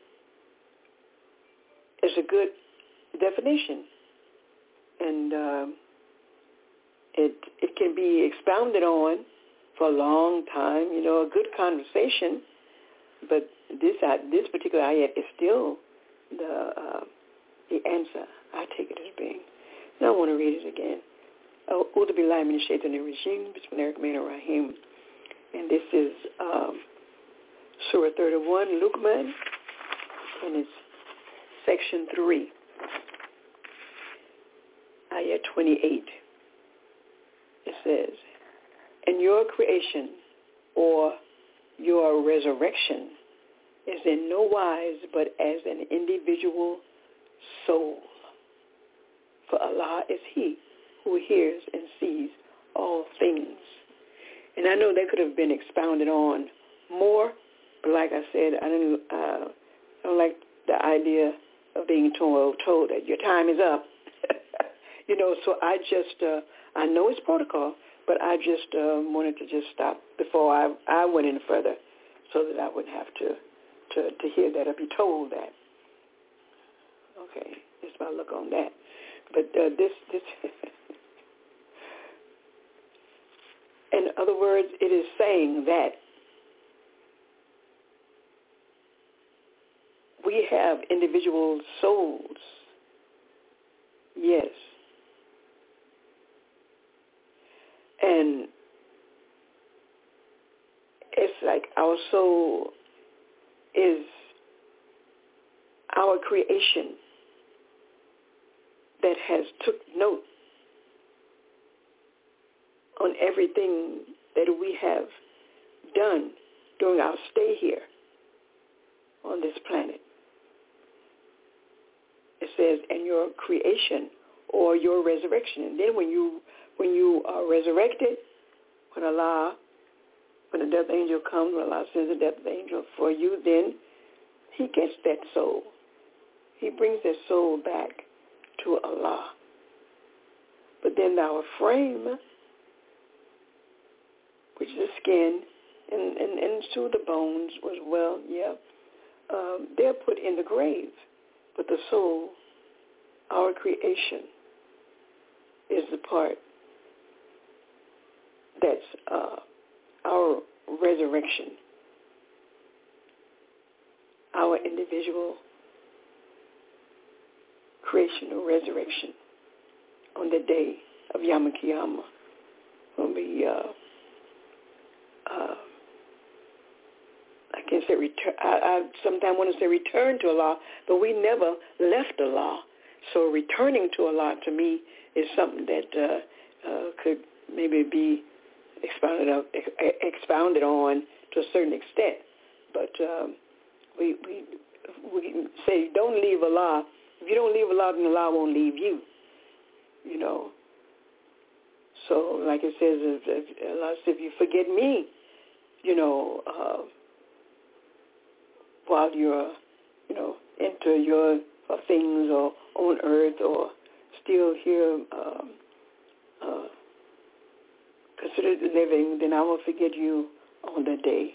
is a good definition. And it can be expounded on for a long time, a good conversation. But this particular ayat is still the answer, I take it as being. And I want to read it again. A'udhu billahi minash shaitanir rajim, bismillahir rahmanir rahim. And this is Surah 31, Luqman, and it's section 3, ayat 28. It says, and your creation or your resurrection is in no wise but as an individual soul. For Allah is He who hears and sees all things. And I know that could have been expounded on more, but like I said, I don't like the idea of being told that your time is up. So I just, I know it's protocol, but I just wanted to just stop before I went any further so that I wouldn't have to hear that or be told that. Okay, that's my look on that. But this in other words, it is saying that we have individual souls. Yes. And it's like our soul is our creation that has took note on everything that we have done during our stay here on this planet. It says, and your creation or your resurrection. And then when you are resurrected, when the death angel comes, when Allah sends the death angel for you, then He gets that soul. He brings that soul back to Allah. But then our frame, which is the skin and to the bones as well, they're put in the grave. But the soul, our creation, is the part that's our resurrection, our individual creation or resurrection on the day of Yom Kippur, when we, I can't say return. I sometimes want to say return to Allah, but we never left Allah. So returning to Allah to me is something that could maybe be expounded on to a certain extent. But we say don't leave Allah. If you don't leave Allah, then Allah won't leave you. So like it says, Allah says, if you forget me, while you're, into your things or on earth or still here considered living, then I will forget you on the day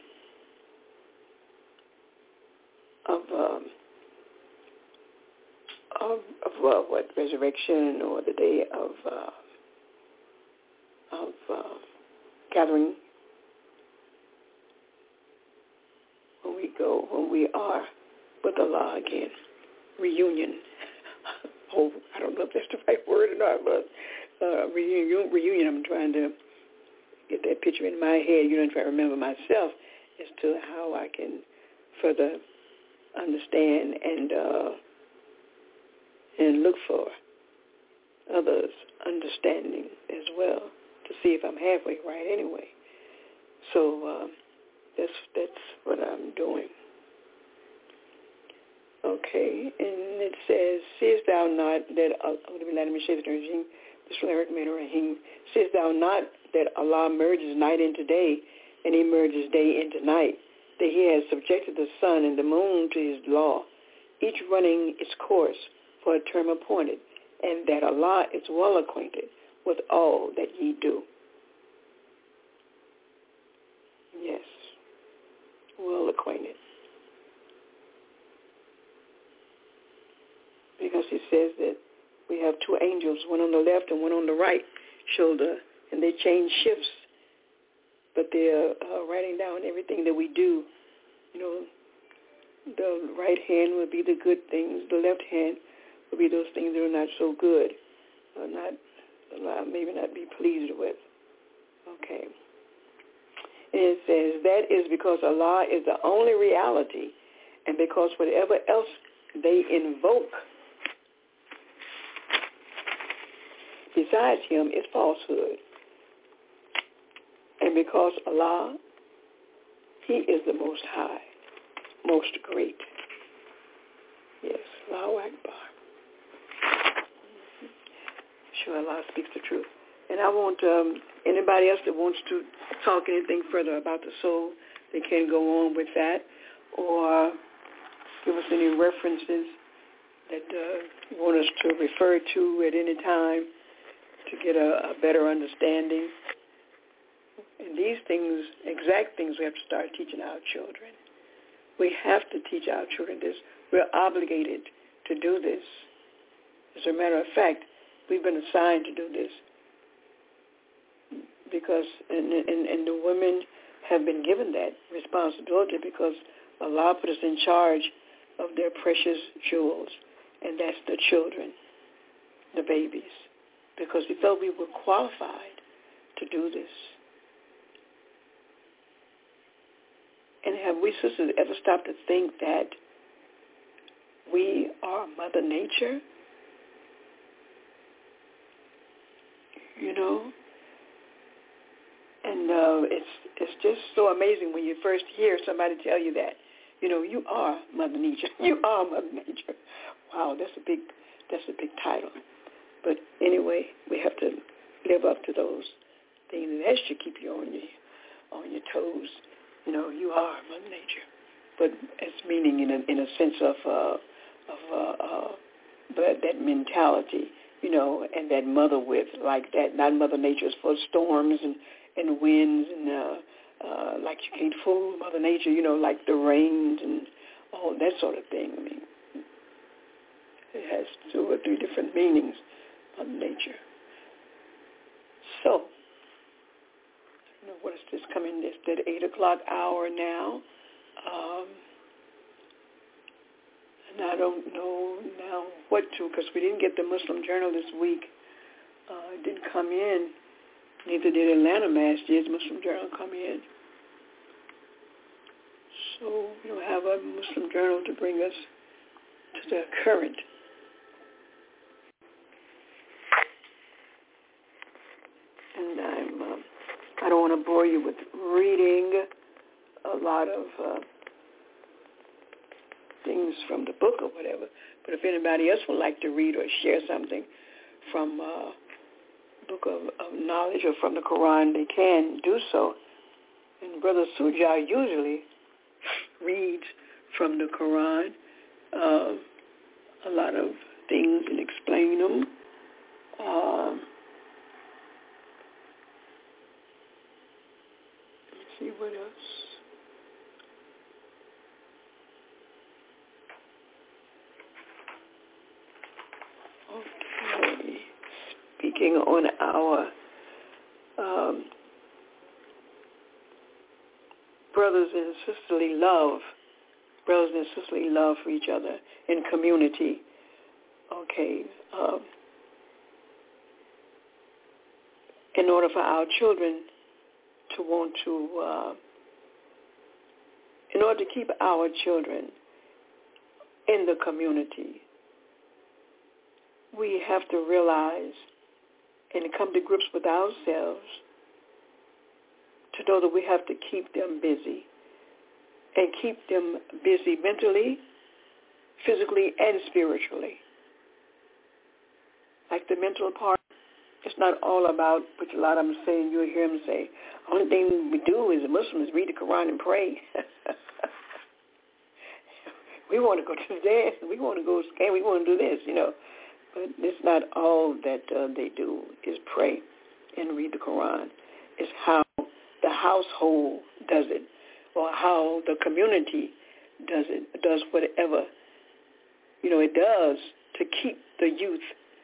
of resurrection, or the day of gathering, when we are with Allah again, reunion. I don't know if that's the right word or not, but reunion. I'm trying to get that picture in my head, try to remember myself as to how I can further understand and look for others' understanding as well to see if I'm halfway right anyway. So that's what I'm doing. Okay, and it says, seest thou not that, seest thou not that Allah merges night into day, and he merges day into night, that he has subjected the sun and the moon to his law, each running its course for a term appointed, and that Allah is well acquainted with all that ye do. Yes, well acquainted. Because he says that we have two angels, one on the left and one on the right shoulder, and they change shifts, but they're writing down everything that we do. The right hand would be the good things. The left hand would be those things that are not so good, or maybe not be pleased with. Okay. And it says, that is because Allah is the only reality, and because whatever else they invoke besides him is falsehood. And because Allah, he is the most high, most great. Yes, Allahu Akbar. Sure, Allah speaks the truth. And I want anybody else that wants to talk anything further about the soul, they can go on with that, or give us any references that you want us to refer to at any time to get a better understanding. And these things, exact things, we have to start teaching our children. We have to teach our children this. We're obligated to do this. As a matter of fact, we've been assigned to do this because, and the women have been given that responsibility because Allah put us in charge of their precious jewels, and that's the children, the babies, because we felt we were qualified to do this. And have we sisters ever stopped to think that we are Mother Nature? And it's just so amazing when you first hear somebody tell you that. You are Mother Nature. You are Mother Nature. Wow, that's a big title. But anyway, we have to live up to those things. That should keep you on your toes. You are Mother Nature, but it's meaning in a sense of that mentality, and that mother with like that. Not Mother Nature is for storms and winds and like you can't fool Mother Nature, like the rains and all that sort of thing. I mean, it has 2 or 3 different meanings, Mother Nature. So. What is this coming? It's that 8 o'clock hour now. And I don't know now what to, because we didn't get the Muslim Journal this week. It didn't come in. Neither did Atlanta Masjid's Muslim Journal come in. So we don't have a Muslim Journal to bring us to the current. And I don't want to bore you with reading a lot of things from the book or whatever, but if anybody else would like to read or share something from a book of knowledge or from the Quran, they can do so. And Brother Sujah usually reads from the Quran a lot of things and explain them. See what else. Okay. Speaking on our brothers and sisterly love for each other in community. Okay. In order for our children to want to, in order to keep our children in the community, we have to realize and come to grips with ourselves to know that we have to keep them busy, and keep them busy mentally, physically, and spiritually. Like the mental part, it's not all about, which a lot of them say, you'll hear them say, only thing we do as Muslims read the Quran and pray. We want to go to the dance, we want to go scan, we want to do this, But it's not all that they do is pray and read the Quran. It's how the household does it, or how the community does it, does whatever, it does to keep the youth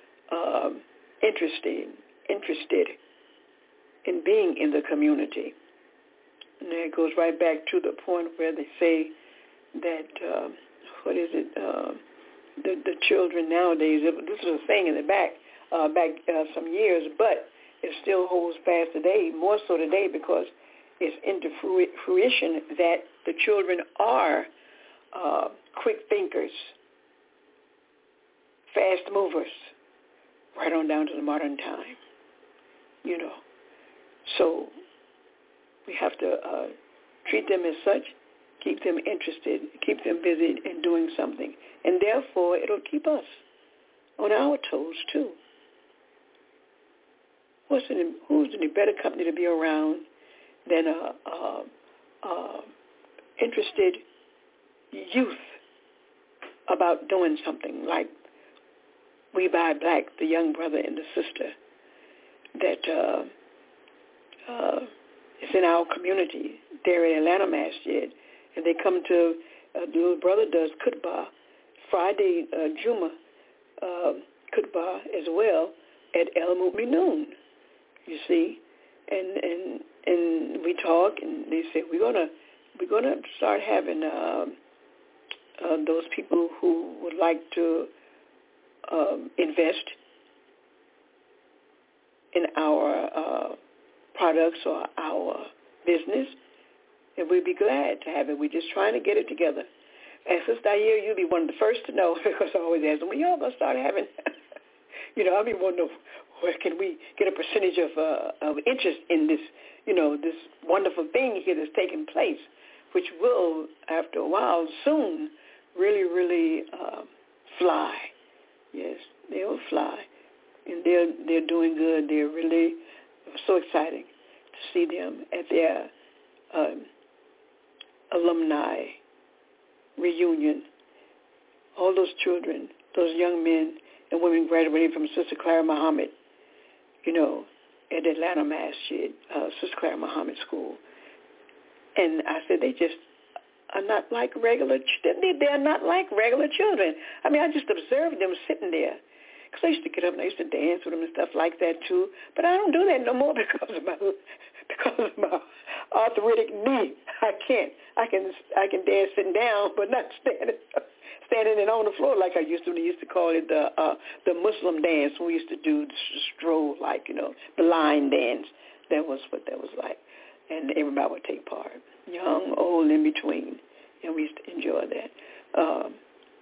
interested in being in the community. And it goes right back to the point where they say that, the children nowadays, this is a thing in the back some years, but it still holds fast today, more so today because it's into fruition that the children are quick thinkers, fast movers, right on down to the modern time, So we have to treat them as such, keep them interested, keep them busy in doing something. And therefore, it'll keep us on our toes, too. Who's in a better company to be around than interested youth about doing something like We Buy Black, the young brother and the sister that is in our community there in Atlanta Masjid. And they come to, the little brother does khutbah, Friday Juma khutbah as well at El Mu'minun, you see. And we talk, and they say we're gonna start having those people who would like to invest in our products or our business, and we'd be glad to have it. We're just trying to get it together. And Sister Ayer, you'll be one of the first to know, because I always ask them, when y'all going to start having, I mean, want to know, where can we get a percentage of interest in this, this wonderful thing here that's taking place, which will, after a while, soon, really, really fly. Yes, they'll fly. And they're doing good. They're really so exciting to see them at their alumni reunion. All those children, those young men and women graduating from Sister Clara Muhammad, at Atlanta Masjid, Sister Clara Muhammad School. And I said, they just are not like regular, they're not like regular children. I mean, I just observed them sitting there. Because I used to get up and I used to dance with them and stuff like that too. But I don't do that no more because of my arthritic knee. I can't. I can dance sitting down, but not standing and on the floor like I used to. They used to call it the Muslim dance. We used to do the stroll, like, the line dance. That was what that was like. And everybody would take part, young, old, in between. And we used to enjoy that.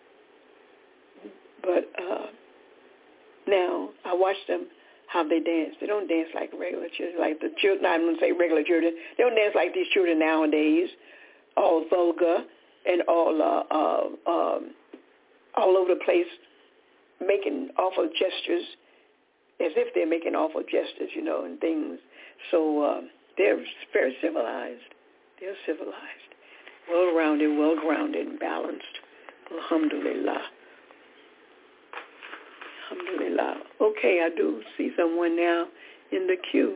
Now, I watch them, how they dance. They don't dance like regular children, like the children. I'm going to say regular children. They don't dance like these children nowadays, all vulgar and all over the place, making awful gestures, as if they're making awful gestures, and things. So they're very civilized. They're civilized, well-rounded, well-grounded, and balanced. Alhamdulillah. Alhamdulillah. Okay, I do see someone now in the queue.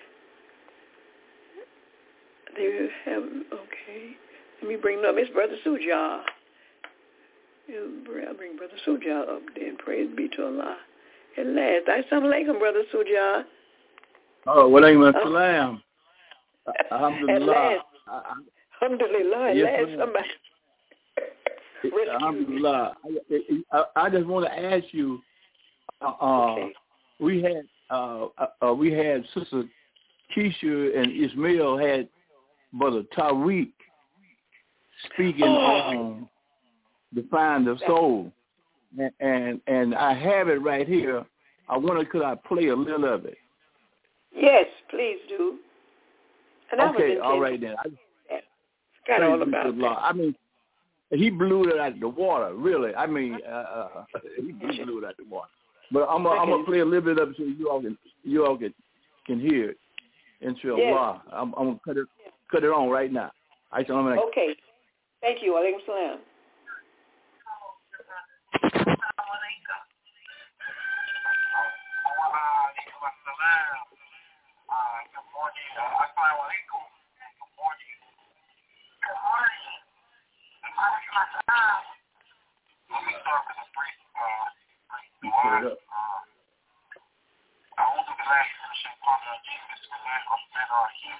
They have, okay. Let me bring up. It's Brother Suja. I'll bring Brother Suja up there, and praise be to Allah. At last. Assalamu alaikum, Brother Suja. Oh, wa alaikum assalam. Alhamdulillah. At last. Alhamdulillah. At last, somebody. Alhamdulillah. I just want to ask you, okay. we had Sister Keisha and Ismail had Brother Tariq speaking on Define the Soul. And I have it right here. Could I play a little of it? Yes, please do. And okay, all right then. Got all about that. I mean, he blew it out of the water, really. I mean, he blew it out of the water. But I'm gonna play a little bit of it so you all can hear it. Inshallah. Yes. I'm gonna cut it on right now. Okay. Thank you. Alaikum salam. Good morning. Assalamu alaikum. Good morning. Good morning. Let me start with a brief dua. أعوذ بالله من الشيطان الرجيم. بسم الله الرحمن الرحيم.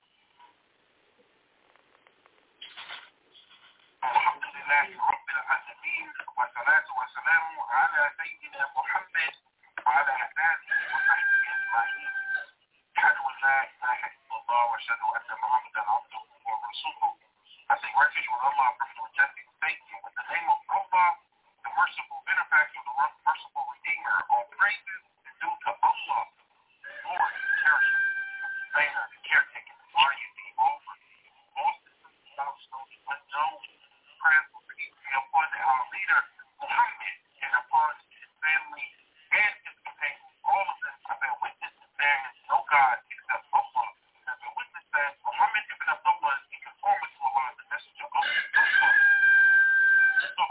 الحمد لله رب العالمين والصلاة والسلام على سيدنا محمد وعلى آله وصحبه أجمعين. أشهد أن لا إله إلا الله وأشهد أن محمدا عبده ورسوله. I take refuge with Allah from the majestic Satan with the name of Allah, the merciful benefactor, the merciful redeemer. All praises is due to Allah, Lord, cherisher, sustainer, caretaker, guardian, the over all systems, milestones, unknown, prayers will be upon our leader Muhammad and upon his family and his companions. All of them have been witness that there is no God except Allah. Have been witness that Muhammad ibn Abdullah is in conformity to Allah, the messenger of Allah. So,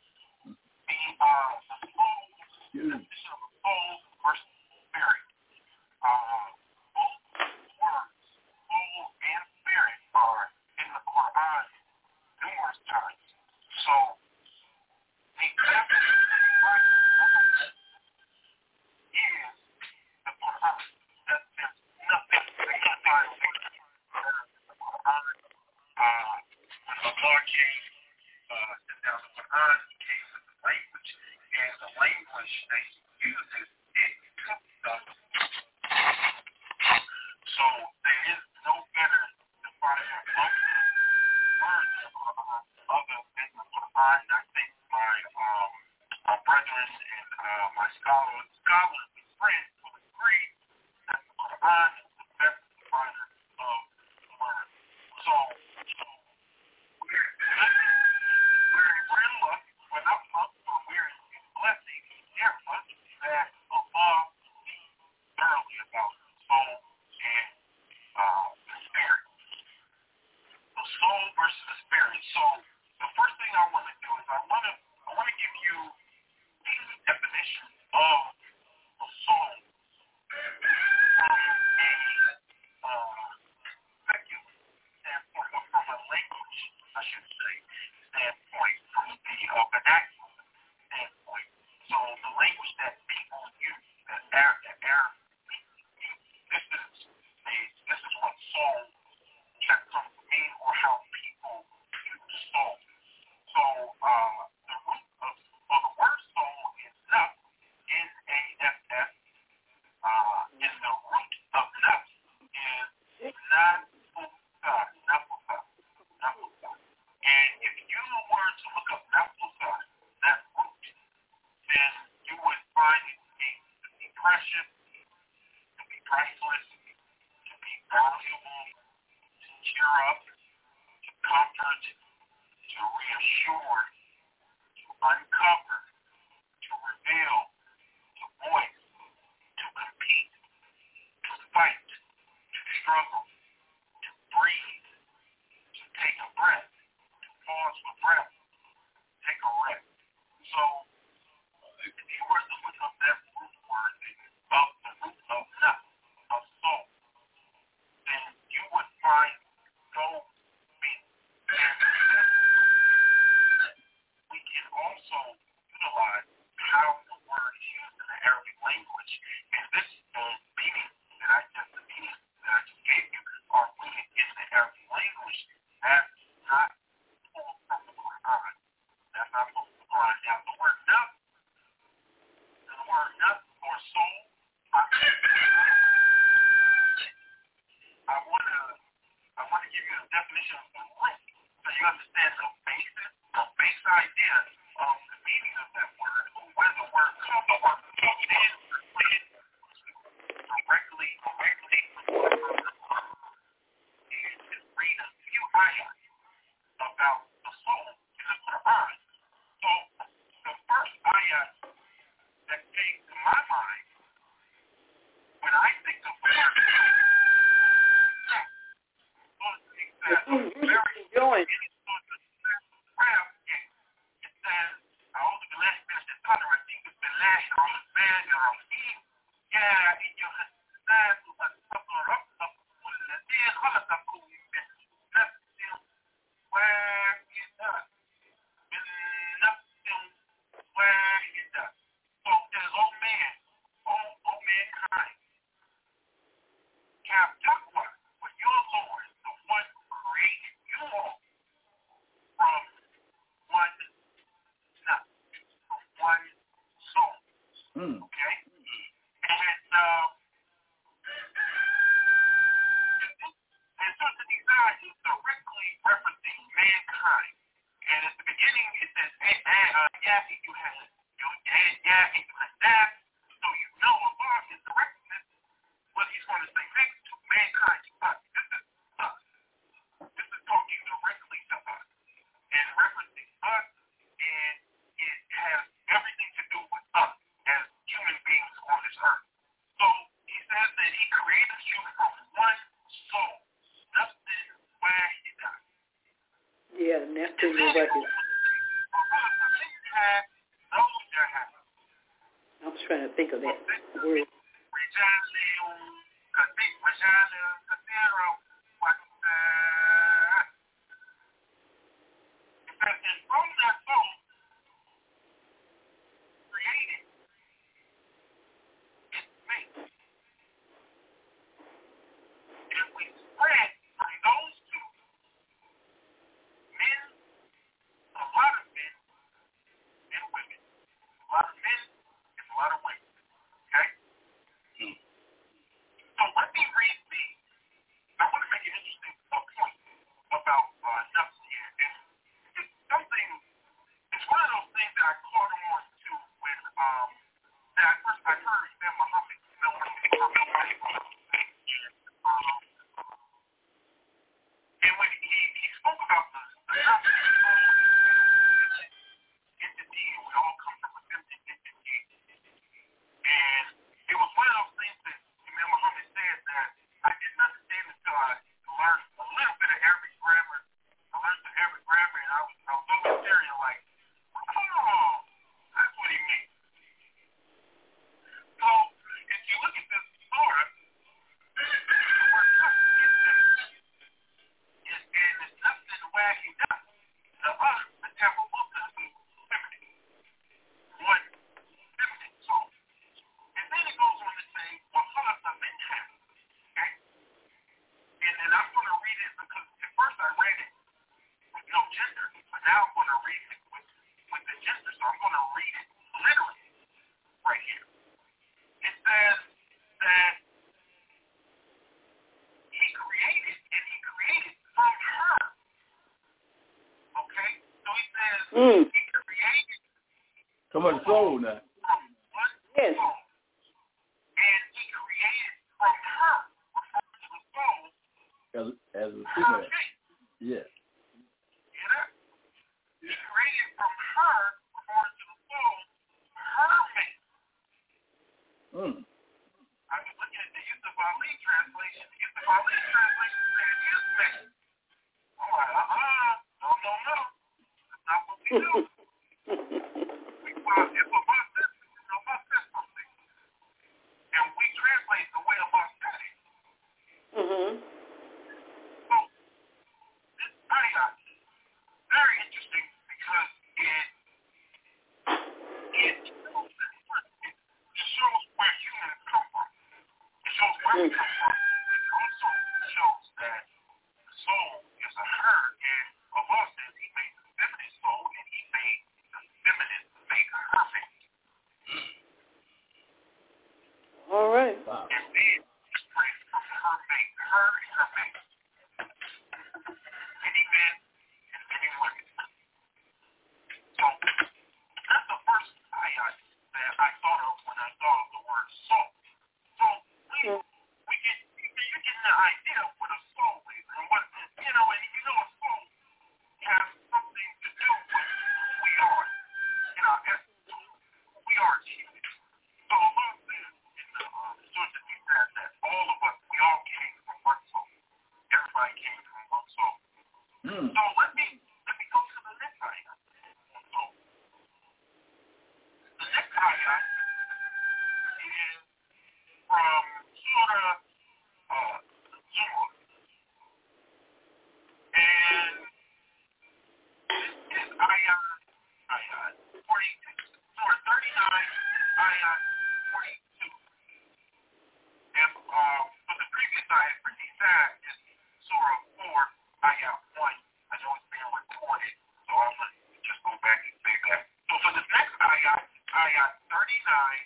the definition of a soul versus spirit. Both words, soul and spirit, are in the Quran numerous times. So, the definition is the Quran. There's nothing they can find better than the Quran. When Allah came, sent down the Quran, he came with the language, and the language that he uses, it took them. So there is no better definer of words in the Quran other than the Quran. I think my brethren and my scholarly friends will agree that the Quran is the best definer of words. So we're in luck. We're not luck, but we're in blessing, nearly that Allah speaks thoroughly about the soul and the spirit. The soul versus the spirit. So the first thing I want to do is I want to give you the definition of the soul from a secular standpoint, or from a language, I should say, standpoint, from the vernacular standpoint. So the language that people use, that Arab this is what soul can come to mean, or how people use soul. So the root of the word soul is nafs, N-A-F-S, and the root of nafs is nafusa. And if you were to look up nafusa, that root, then you would find it to be precious, to be priceless, to be valuable, to cheer up, to comfort, to reassure, to uncover, to reveal, to voice, to compete, to fight, to struggle, to breathe, to take a breath, to pause for breath, take a rest. So, if you were to look up that root word of the root of nafs, of soul, then you would find those meanings. you understand the base idea of the meaning of that word, or where the word comes from, then directly and just read a few ayahs about the soul in the Quran. So the first ayah that came to my mind when I think of the word soul, it says, أعوذ بالله من الشيطان الرجيم بسم الله الرحمن الرحيم يا أيها الناس اتقوا ربكم الذي خلقكم من نفس واحدة So there's all mankind have taqwa with your Lord, the one who created you all from one nut, from one soul. Okay? And Surah An-Nisa is directly referencing mankind. And at the beginning it says, so you know Allah is directing this, what he's going to say next to mankind, to us. This is us. This is talking directly to us and referencing us, and it has everything to do with us as human beings on this earth. So he says that he created you from one soul. Nothing wahida. Yeah, nothing wahida. I was trying to think of that word. And from that soul, created its mate. And we spread from those two men, a lot of men and women. A lot of men and a lot of women. Okay? So let me read these. I want to make an interesting point about nafs here. It's something, it's one of those things that I caught on to when that first I heard Imam Muhammad and when he spoke about the nafs entity, and we all come from a feminine entity. And it was one of those things that Imam Muhammad said that I didn't understand until I learned a little bit of Arabic grammar. I learned the Arabic grammar, and I was always staring like, oh, that's what he means. So if you look at this surah, the word nafs is nothing wahida. The the taboo feminine. One feminine soul. And then it goes on to say, وَخَلَقَ مِنْهَا. Okay? And then I'm going to read it because at first I read it with no gender, but now I'm going to read it with the gender. So I'm going to read it literally right here. It says that he created from her. Okay? So he says he created Come on, soul now. from one Yes. soul. And he created from her, referring to the soul, As a her female. mate. Yes. You know? He created from her, referring to the soul, her mate. I was looking at the Yusuf Ali translation. The Yusuf Ali translation said his mate. I'm like, no. That's not what we do. If Allah says something, and we translate the way Allah said it. So, this ayah is very interesting because it shows where humans come from. It shows where we come from. It also shows that the soul is a her, and Allah says he made the feminine soul and he made So let me go to the next ayah. So the next ayah is from Surah Zumar. And this is ayah 46, Surah 39, ayah 42. And for the previous ayah for Nisa is Surah 4, ayah 1. I know it's being recorded, so I'm going to just go back and say that. So for the next ayah, ayah 39,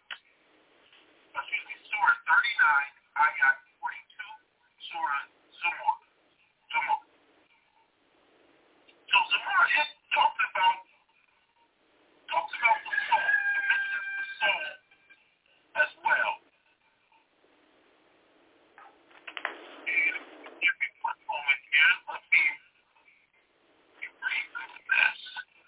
Surah 39, ayah 42, Surah Zumar. So Zumar, it talks about the soul. It mentions the soul as well. And give me one moment here. Let me read through this.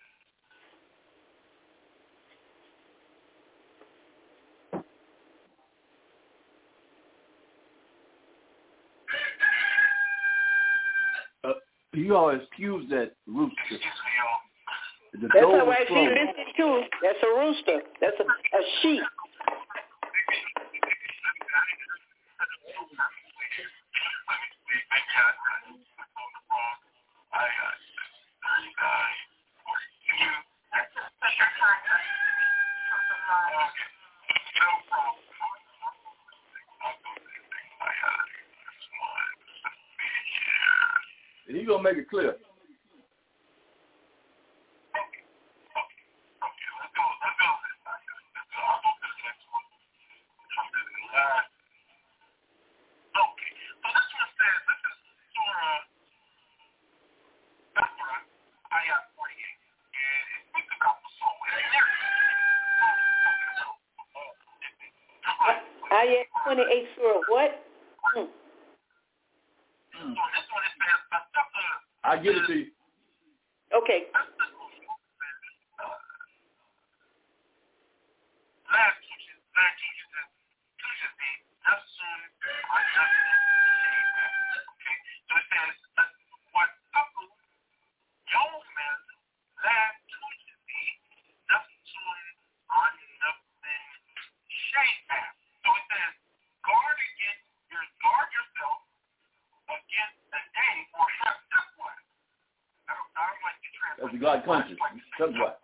You all excuse that rooster. That's all right. She listening too. That's a rooster. That's a sheep. And he's going to make it clear. Ayah 28, Surah what? I give it to you. Okay. That's the God conscious. That's what.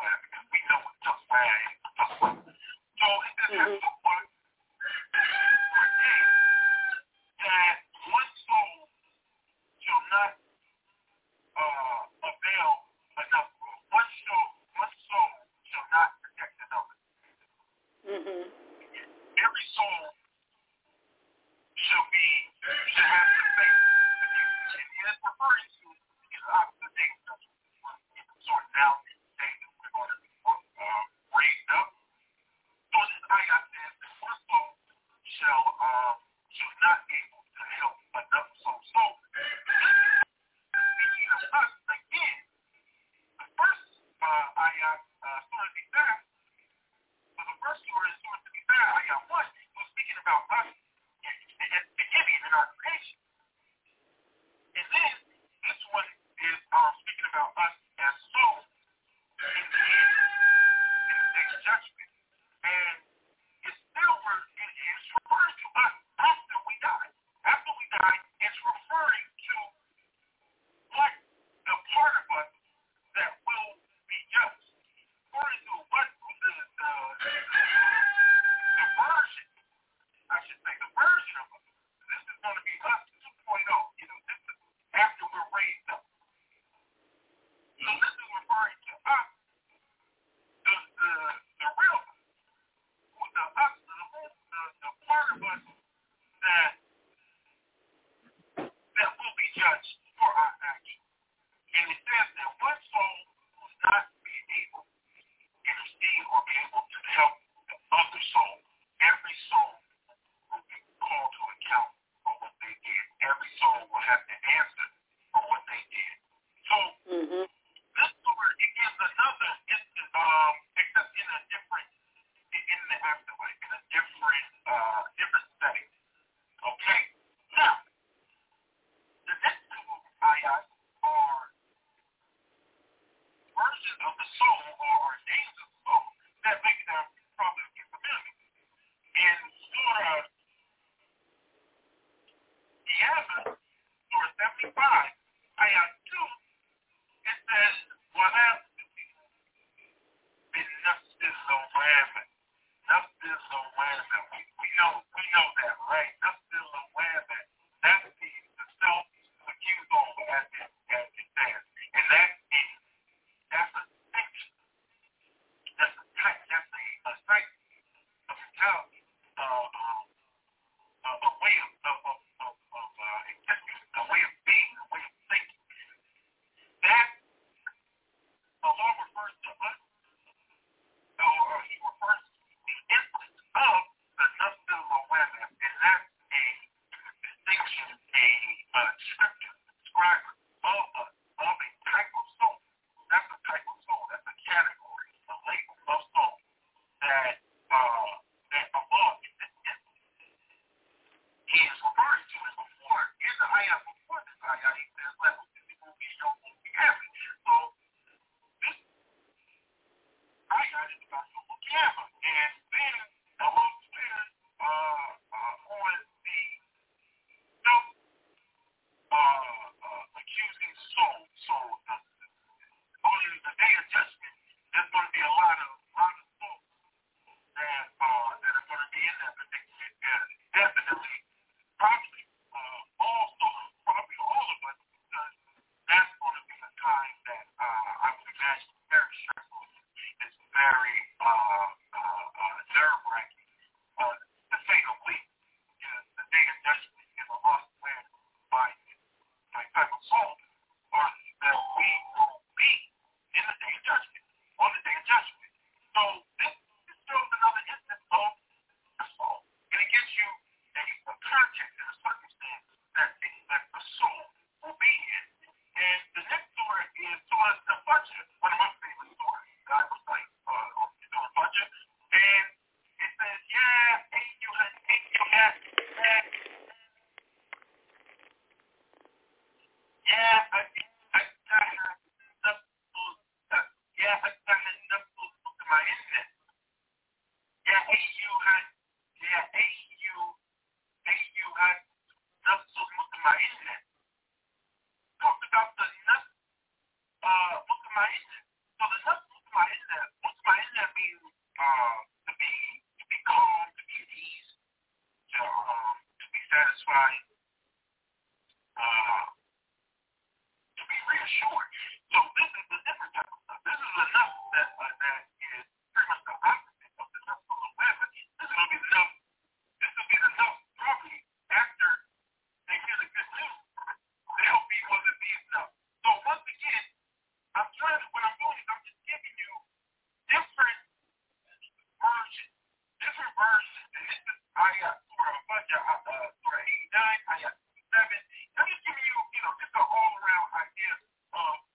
short. So this is the different type of stuff. This is enough that is pretty much the opposite of the enough for the weapon. This will be enough. This will be enough probably after they hear the good news. They'll be able to be enough. So once again, what I'm doing is I'm just giving you different versions. And this is Ayat Surah Al-Fajr, Surah 89, Ayat 7. I'm just giving you, just an all-around idea of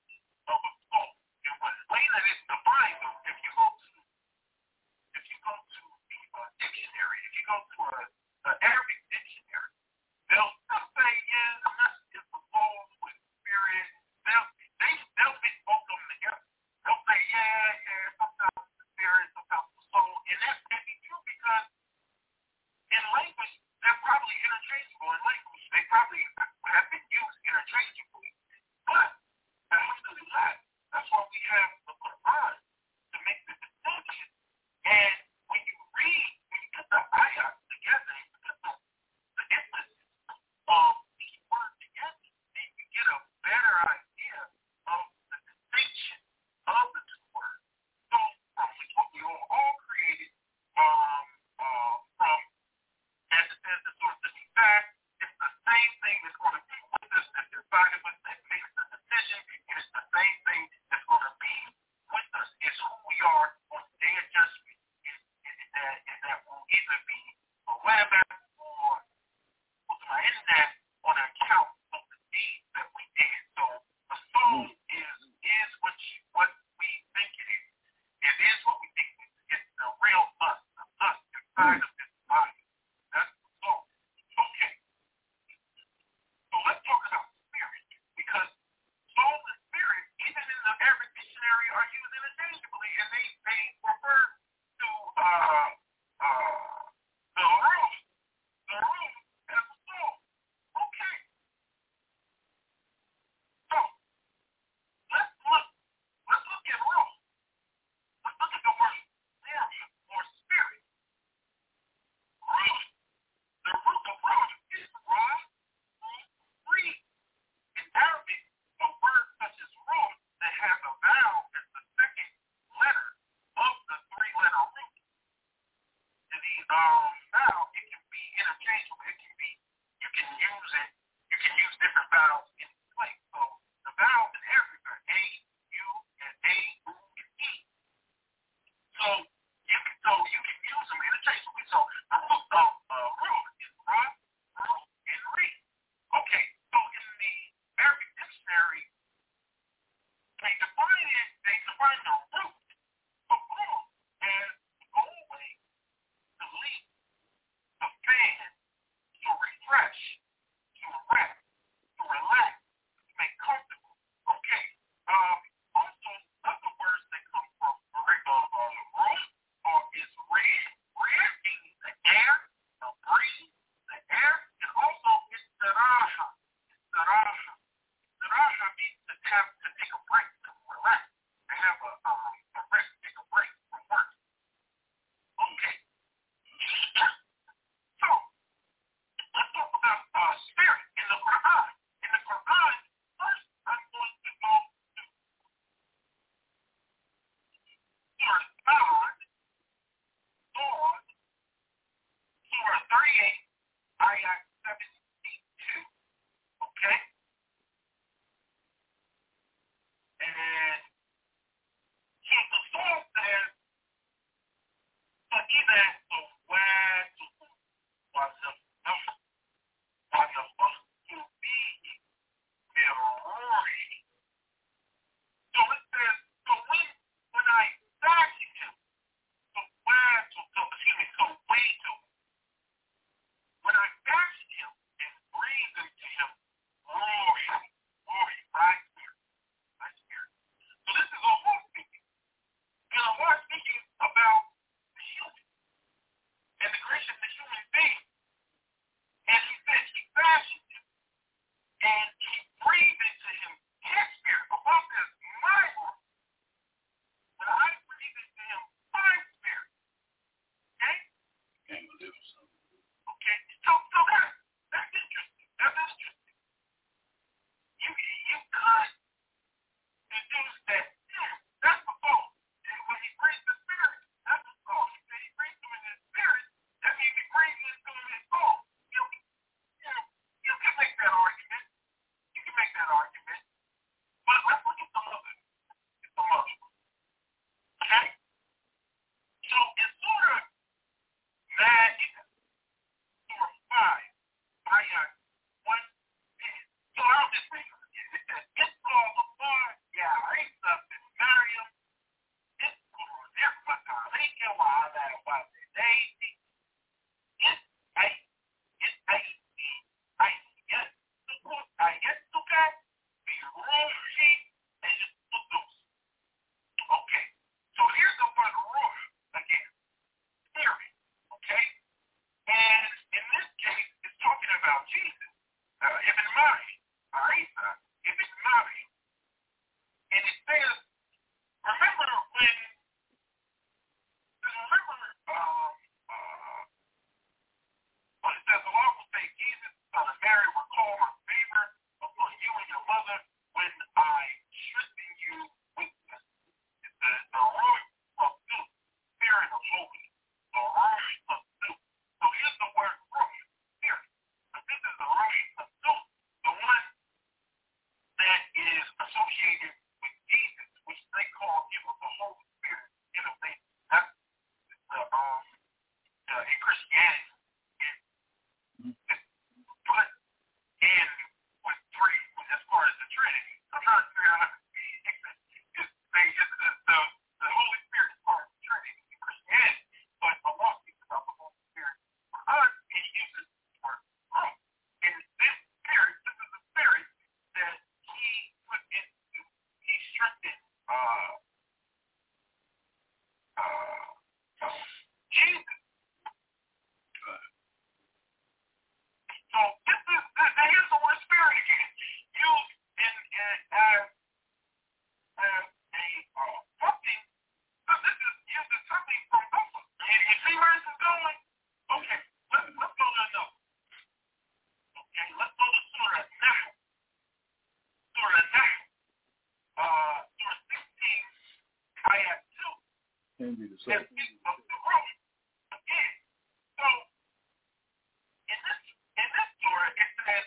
Can be the soul. That speaks of the root again. So in this story, it says,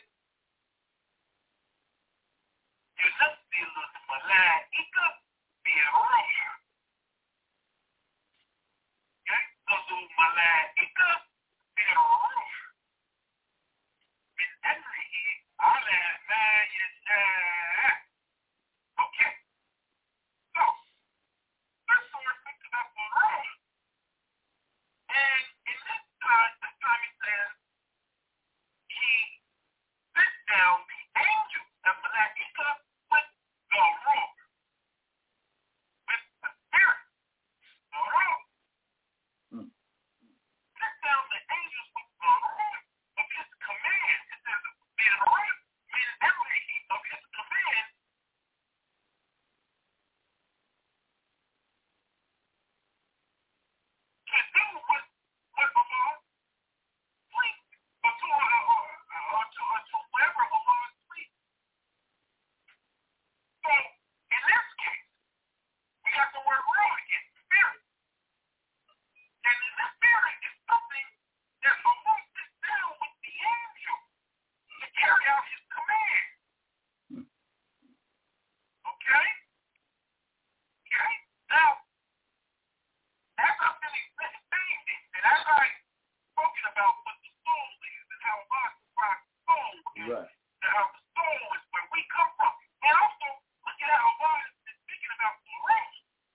ينزل الملائكة بروح. ينزل الملائكة بروح من أمره على ما يشاء. Okay. So this story speaks about the ruh. And in this time it says he sent down the angels of Malaika with the ruh, with the spirit, the ruh. Sent down the angels with the ruh of his command. It says the ruh min amrihi, of his command. To do what Allah pleased, or to whoever Allah pleased. So in this case, we got the word ruh again, spirit. And in the spirit is something that Allah sits down with the angel to carry out his command. Okay? Okay? Now, as I've been saying this, and as I've spoken about what the soul is and how Allah describes the soul, Right. and how the soul is where we come from, and also look at how Allah is speaking about the ruh.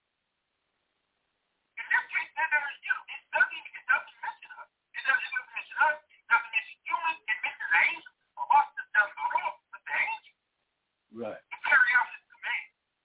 In this case, it doesn't mention us. It doesn't mention us. It doesn't mention humans. It mentions the angels. Allah sits down the ruh with the angels Right. to carry out his command.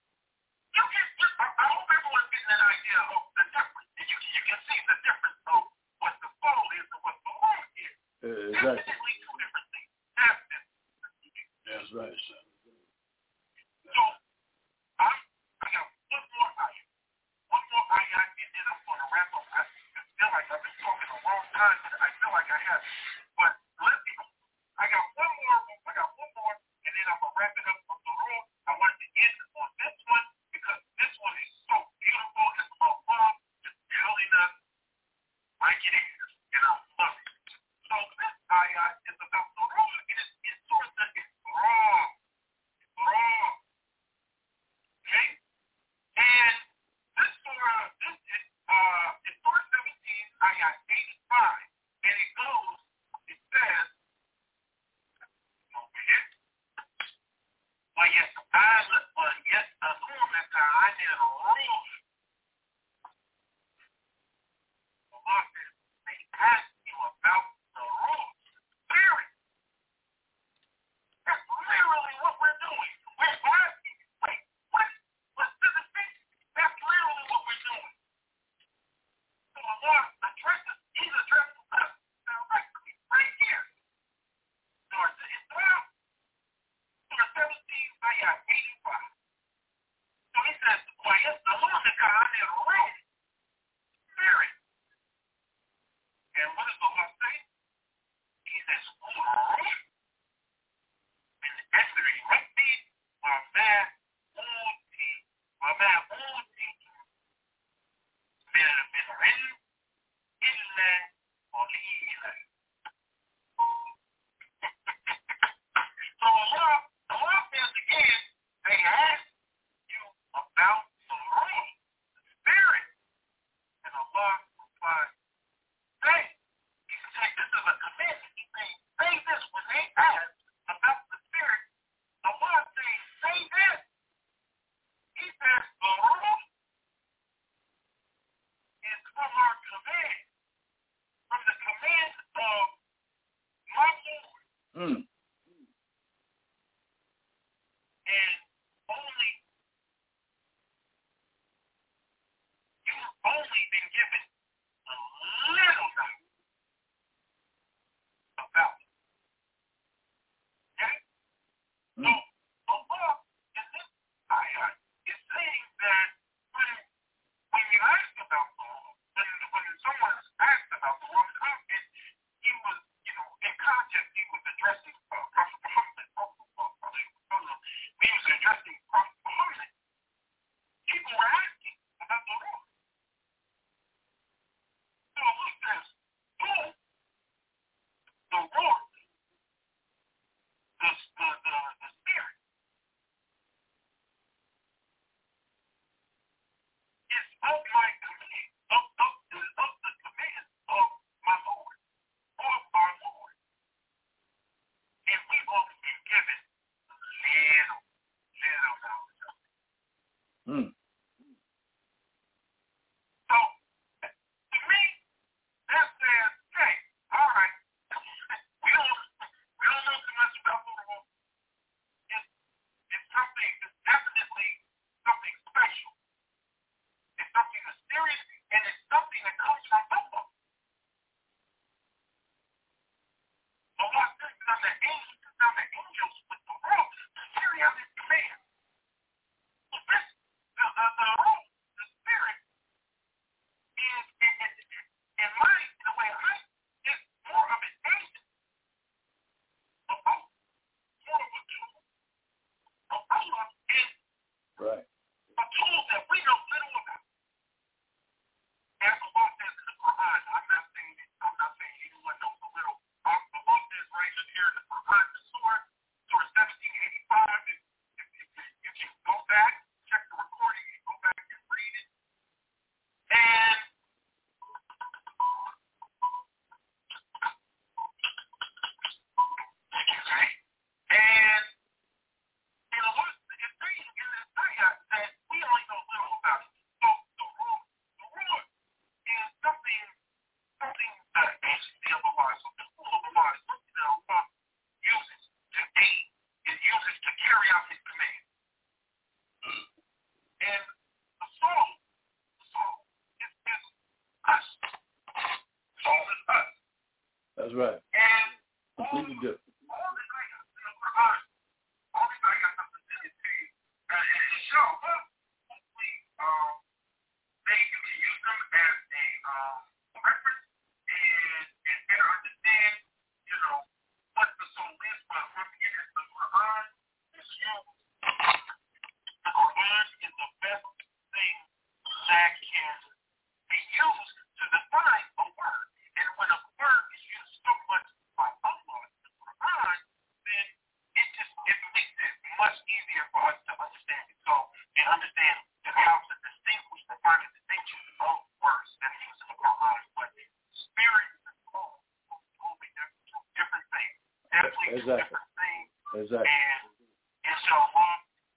I hope everyone's getting an idea of the difference. You can see the difference of what the soul is and what the ruh is. Exactly. Definitely two different things. That's right. So, I got one more ayat, and then I'm going to wrap up. I feel like I've been talking a long time, but I feel like I haven't. But I got one more, and then I'm going to wrap it up from the room. I wanted to end on this one because this one is so beautiful. It's about love, just telling us like it is, and I love it. So this ayat is about the ruh, and it's sort of raw. Okay? And this surah, it's Surah 17, ayat 85, and it goes, it says, over here, وَيَسْأَلُونَكَ عَنِ الرُّوحِ. Allah says, they ask you about the ruh, spirit. That's literally what we're doing. We're asking, wait, what's the distinction? That's literally what we're doing. So Allah addresses, he's addressing us directly, right here. Surah Isra, Surah 17, ayat 85. So he says, وَيَسْأَلُونَكَ عَنِ الرُّوحِ, spirit. And what does Allah say? He says, ruh min amri rabbi wa ma utitu min al-ilm illa qalila. So Allah says again, they ask you about the ruh, the spirit. And Allah replies, say, he said, this is a commandment. He says, say this when they ask about the spirit. Allah says, say this. He says, the ruh So, to me, that says, hey, all right, we don't know too much about the world. It's something, it's definitely something special. It's something mysterious, and it's something that comes from Allah. Allah sends down the angels with the world to carry out His command. So this, the root, the spirit, is in the way I is more of an agent of Allah, more of a tool of Allah, and right. a tool that we know little about. As Allah says in the Quran, I'm not saying anyone knows a little. Allah says right here in the Quran, the Surah 1785. If you go back, check the recording, you go back and read it. And Allah is saying in this ayah that we only know little about it. So the ruh is something agency of Allah, so the tool of Allah is something that Allah uses to aid and uses to carry out His command. And the soul is us. Soul is us. That's right. And Completely different. all the ayahs in the Quran, all these ayahs have presented to you. And inshallah, hopefully, you can use them as a reference and better understand, what the soul is. But once again, it's the Quran is used. The Quran is the best thing that can be used to define a word. And when a word is used so much by Allah in the Quran, then it makes it much easier for us to understand it. So, and understand how to distinguish the kind of distinction of words that are used in the Quran. But spirit and soul are totally different things. Definitely two different things. Exactly. And inshallah,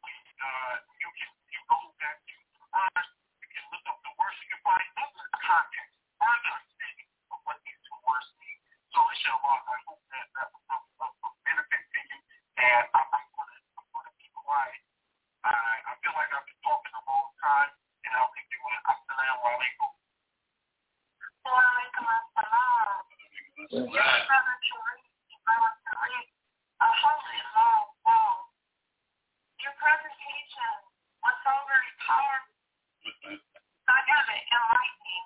you go back to the Quran, you can look up the words, you can find other context, further understanding of what these two words mean. So inshallah, I hope that was of benefit to you. And I'm going to be quiet. I feel like I've been talking a long time, and I'll leave you with Assalamu alaikum. Wa alaikum assalam. Yes, Brother Tariq. Alhamdulillah. Wow. Your presentation was so very powerful, dynamic, enlightening.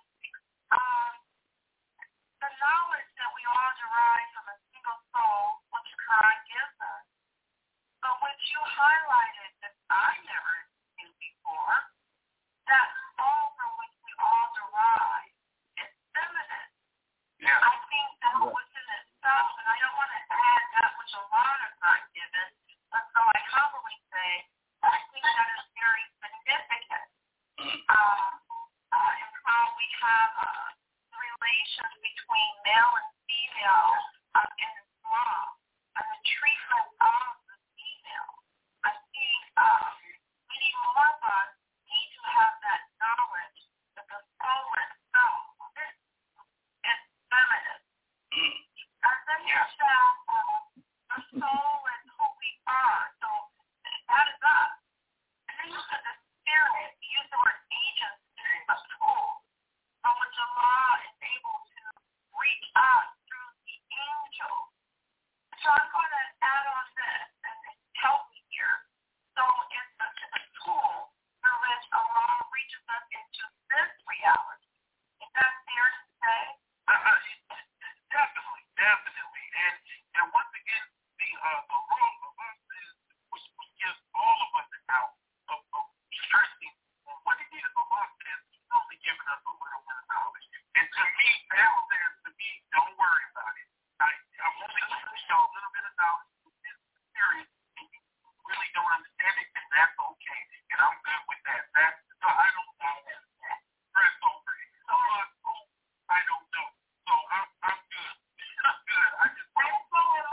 The knowledge that we all derive from a single soul, which God gives us, but which you highlighted that I never knew before, that soul from which we all derive is feminine. Yeah. I think that within itself, and I don't want to add that which Allah has not given, but so I humbly say, I think that is very significant. And how we have relations between male and female in Islam, and the treatment of the female. I think many more of us need to have that knowledge that the soul itself is feminine. And then you said the soul is who we are, so that is us. And then you said the spirit, you use the word agency, a tool from which Allah is able to reach us through the angel. So I'm going to add on this and help me here. So it's a tool through which Allah reaches us into this reality. Is that fair to say? Definitely. And once again, the role of us is which gives all of us an out of stressing on what it is. Allah says He's only giving us a little bit of knowledge. And to me, that says to me, don't worry about it. I'm only giving you a little bit of knowledge. This is serious, and you really don't understand it, and that's okay. And I'm good with that. So I don't know. Press over it. I don't know. So I'm good. I'm good. I just don't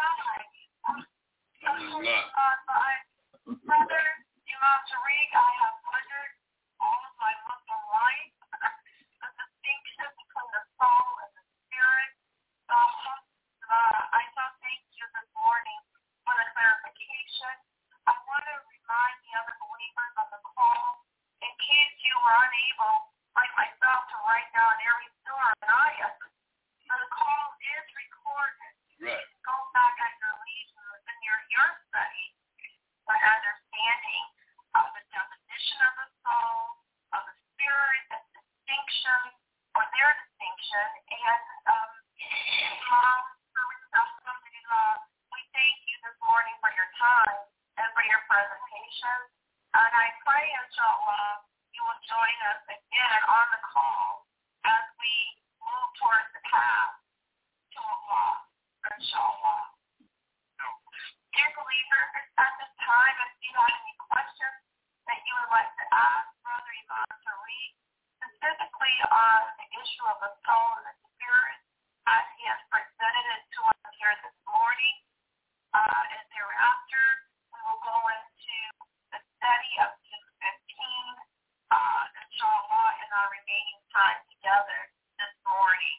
know. Brother Imam Tariq, I have wondered all of my Muslim life, the distinction between the soul and the spirit. So, I thought thank you this morning for the clarification. I want to remind the other believers on the call, in case you were unable, like myself, to write down every surah and ayah, the call is recorded. Right. Go back at your leisure in your study, but understanding the definition of the soul, of the spirit, the distinction, or their distinction, and we thank you this morning for your time and for your presentation. And I pray, inshallah, you will join us again on the call as we move towards the path to Allah, inshallah. Dear believers, at this time, if you have any questions that you would like to ask Brother Imam Tariq, specifically on the issue of the soul and the spirit, as he has presented it to us here this morning, and thereafter, we will go into the study of 6:15, inshallah, in our remaining time together this morning.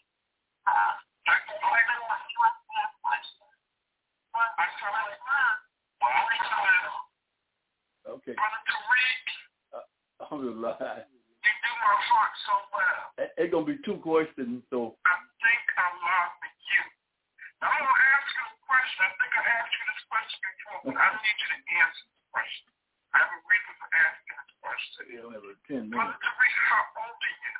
Okay. Brother Tariq, Alhamdulillah. you do my heart so well. It's going to be two questions, so. I thank Allah for you. Now, I'm going to ask you a question. I think I asked you this question before, but I need you to answer this question. I have a reason for asking this question. You don't have 10 Brother minutes. Tariq, how old are you?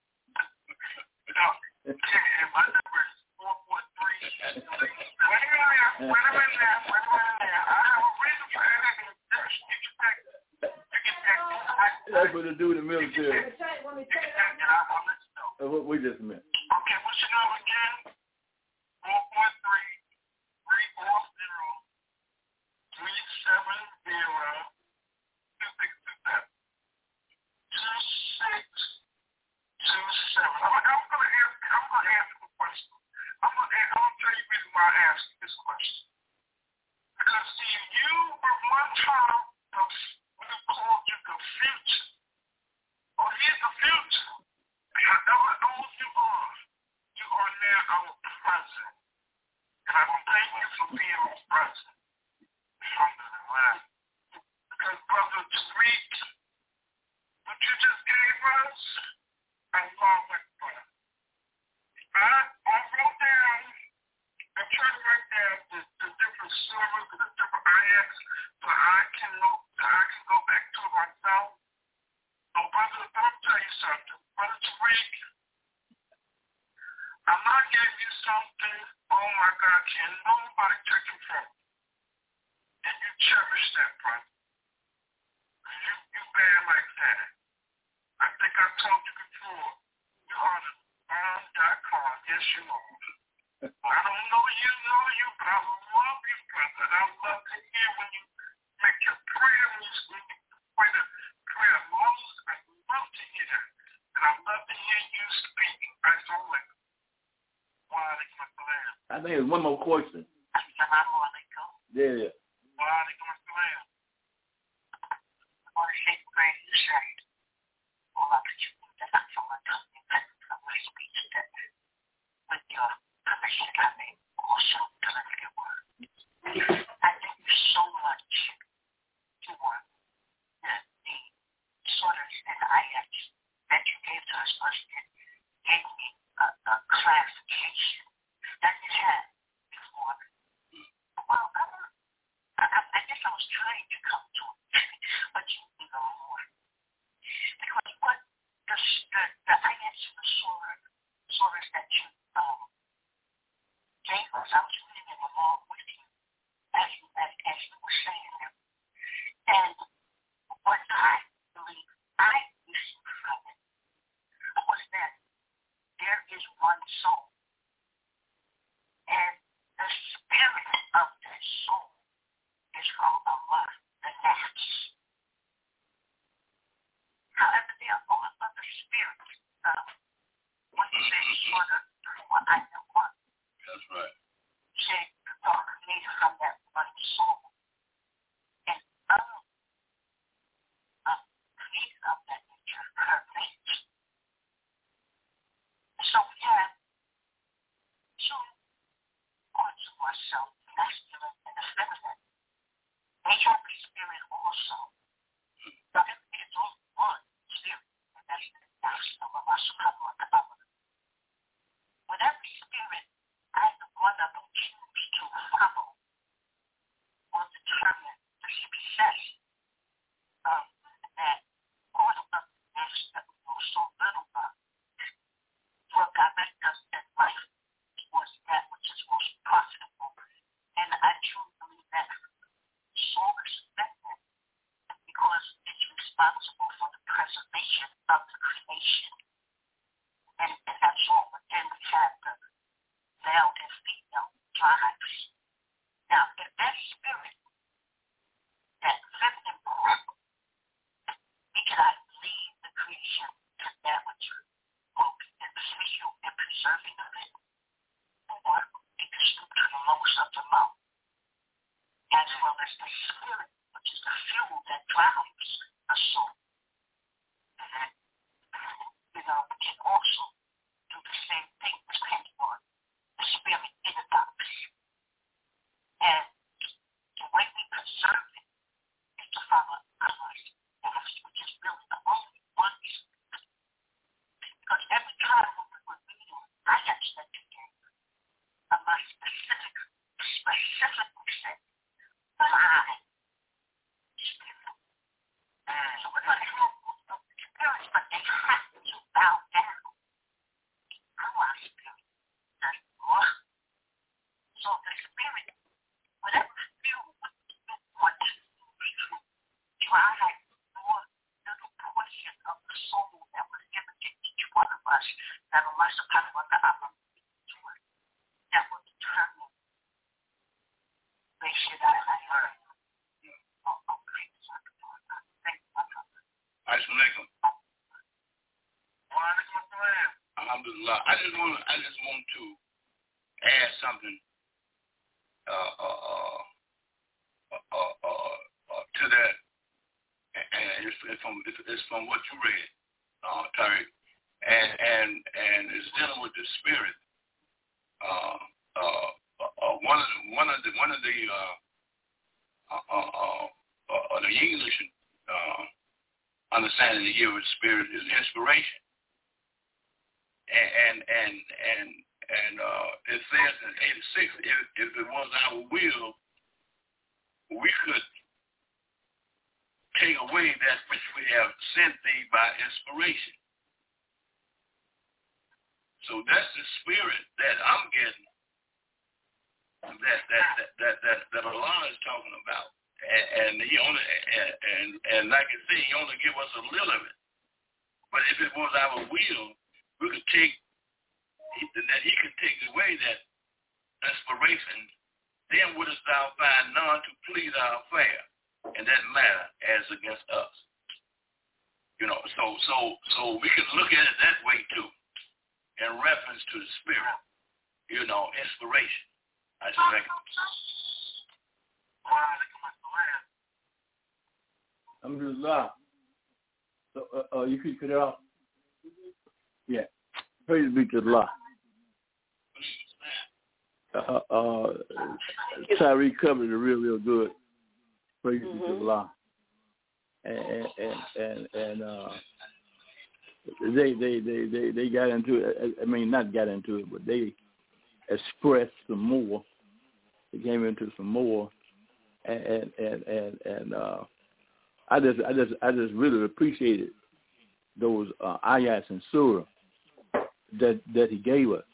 And my number is 443. Wait a minute now. I have a reason for asking this question. You get that. That's what they do in the military. You get that, and I'll let you know. That's what we just meant. Okay, what's your number again? 443-340-370-2627. I'm going to ask you a question. I'm going to tell you the reason why I asked you this question. Because, see, you were one time we called you the future. Oh, here's the future. However old you are now our present. And I will thank you for being our present. Alhamdulillah. Because, Brother Tariq, what you just gave us, Allahu Akbar. I wrote down and tried to write down the different surahs and the different ayats so I can go back to it myself. So, brother, let me tell you something. Brother Tariq, Allah gave you something, oh my God, can nobody take it from you. And you cherish that, brother. You bad like that. I think I told you before, you are the bomb.com. Yes, you are. I don't know you, but I love you, brother. And I love to hear when you make your prayer, when you pray the prayer most. I love to hear that. And I love to hear you speak. I think there's one more question. Assalamu alaikum. Yeah. Wa alaikum assalam. I want to say praise to say all opportunities that I'm from a company from my speech that with your understanding also delivering your word. I thank you so much for the sort of ayats that you gave to us first and gave me a clarification that you had before. Well, I guess I was trying to come to it, but you know more. Because what the ayats in the surahs that you gave us, I was reading them along with you as you were saying them. And what I believe I received from it was that there is one soul. And responsible for the preservation of the creation. And that's all. But then we have the male and female tribes. Now, if that spirit that lived in Morocco, we cannot leave the creation to that which will be beneficial and preserving of it, or it can stoop to the lowest of the low, as well as the spirit, which is the fuel that drives the soul. And, we can also do the same thing depending on the spirit in the box. And the way we preserve it is to follow Allah's path, which is really the only one. Because every time when we were reading ayats that you gave, Allah specifically said, my spirit. So we're going to have the spirits, but they have to bow down. Our spirit does not. So the spirit, whatever fuel you want to drive your little portion of the soul that was given to each one of us, that Allah subhanahu wa ta'ala to us, that will determine. Make sure that I heard. Assalamualaikum. Alhamdulillah. I just want to add something to that, and it's from what you read, Tariq, and it's dealing with the spirit. One of the English understanding the here with spirit is inspiration, and it says in 86, if it was our will, we could take away that which we have sent thee by inspiration. So that's the spirit that I'm getting, that Allah is talking about, and He only and like I say, He only give us a little of it. But if it was our will, we could take that He could take away that inspiration. Then wouldst thou find none to please our affair in that matter as against us. So we can look at it that way too, in reference to the spirit. Inspiration. I reckon. Alhamdulillah. So, you could cut it off? Yeah. Praise be to Allah. Tyree covered it real good. Praise be to Allah. And they got into it. I mean, not got into it, but they expressed some more. They came into some more, and I just really appreciated those ayats and surah that he gave us,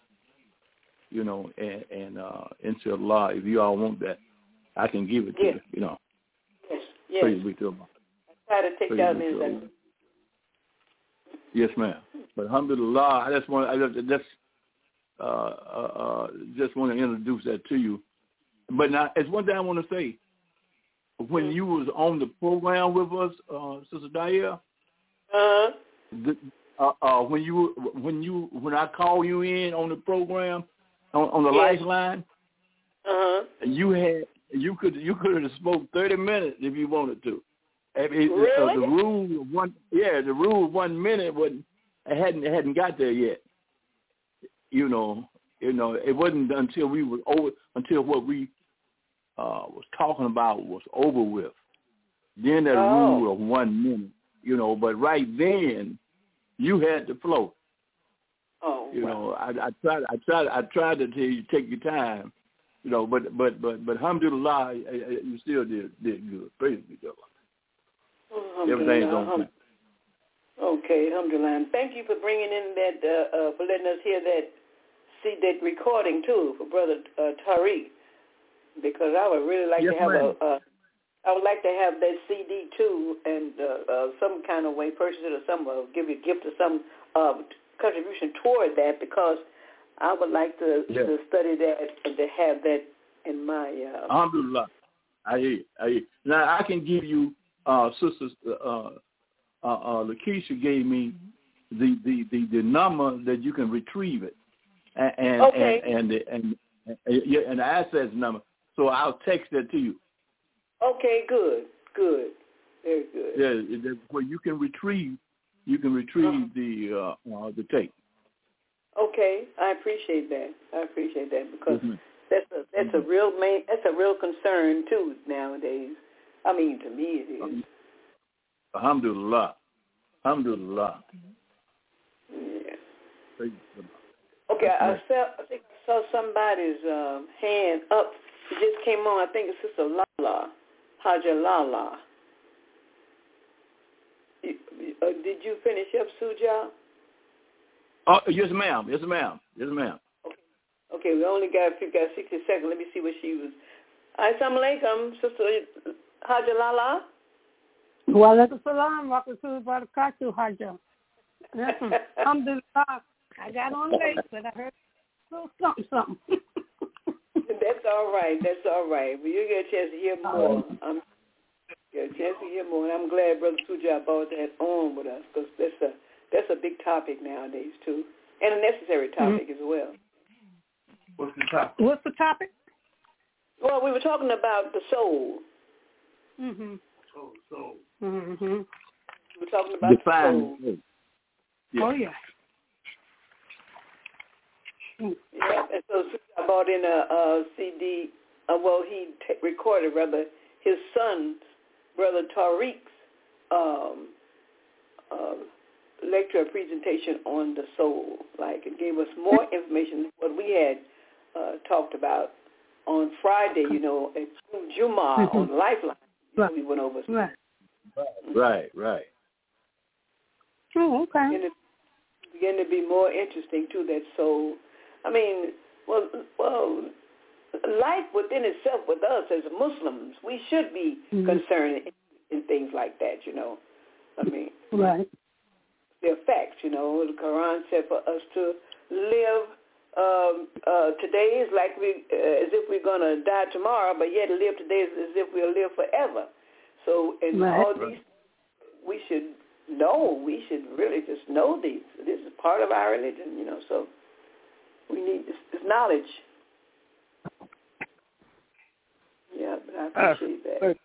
and inshallah, if you all want that, I can give it to you, Yes. Praise be to Allah. Try to take that in. Yes, ma'am. But alhamdulillah, I just want to introduce that to you. But now, it's one thing I want to say. When you was on the program with us, Sister Daya, when I call you in on the program on the lifeline, you could have spoke 30 minutes if you wanted to. Really? The rule of 1 minute hadn't got there yet. It wasn't until we was over, until what we was talking about was over with. Then that rule of 1 minute, but right then you had to flow. I tried to tell you take your time, but alhamdulillah, you still did good. Praise be to Allah. Everything's on time. Okay, alhamdulillah. And thank you for bringing in that, for letting us hear that recording too for Brother Tariq, because I would really like to have I would like to have that CD too, and some kind of way purchase it or some give you a gift or some contribution toward that, because I would like to study that and to have that in my. Alhamdulillah. I hear you. Now I can give you, Sister Lakeisha gave me the number that you can retrieve it, and the assets number. So I'll text that to you. Okay, good, very good. Yeah, where you can retrieve the tape. Okay, I appreciate that because that's a real concern too nowadays. I mean, to me it is. Alhamdulillah. Yeah. Okay, I think I saw somebody's hand up. It just came on. I think it's Sister Lala, Haja Lala. Did you finish up, Suja? Oh, yes, ma'am. Okay, we only got 60 seconds. Let me see what she was. Assalamu alaikum, Sister Haja Lala. Wa alaikum salam wa rahmatullahi wa barakatuh, Haja. Alhamdulillah. I got on late, but I heard something. That's all right. Well, you get a chance to hear more. And I'm glad Brother Suja brought that on with us, because that's a big topic nowadays too, and a necessary topic as well. What's the topic? Well, we were talking about the soul. Soul. We were talking about the soul. Yeah. Oh yeah. Yeah, and so I bought in a CD. He recorded his son's brother Tariq's lecture presentation on the soul. Like, it gave us more information than what we had talked about on Friday. You know, at Jumu'ah on Lifeline. Right. We went over. Right. Oh, okay. And it began to be more interesting too. That soul. I mean, well, life within itself with us as Muslims, we should be concerned in things like that, you know. I mean, right. They're facts, you know. The Quran said for us to live today is like as if we're going to die tomorrow, but yet live today as if we'll live forever. So, in all these, we should know. We should really just know these. This is part of our religion, you know. So we need this knowledge. Yeah, but I appreciate that.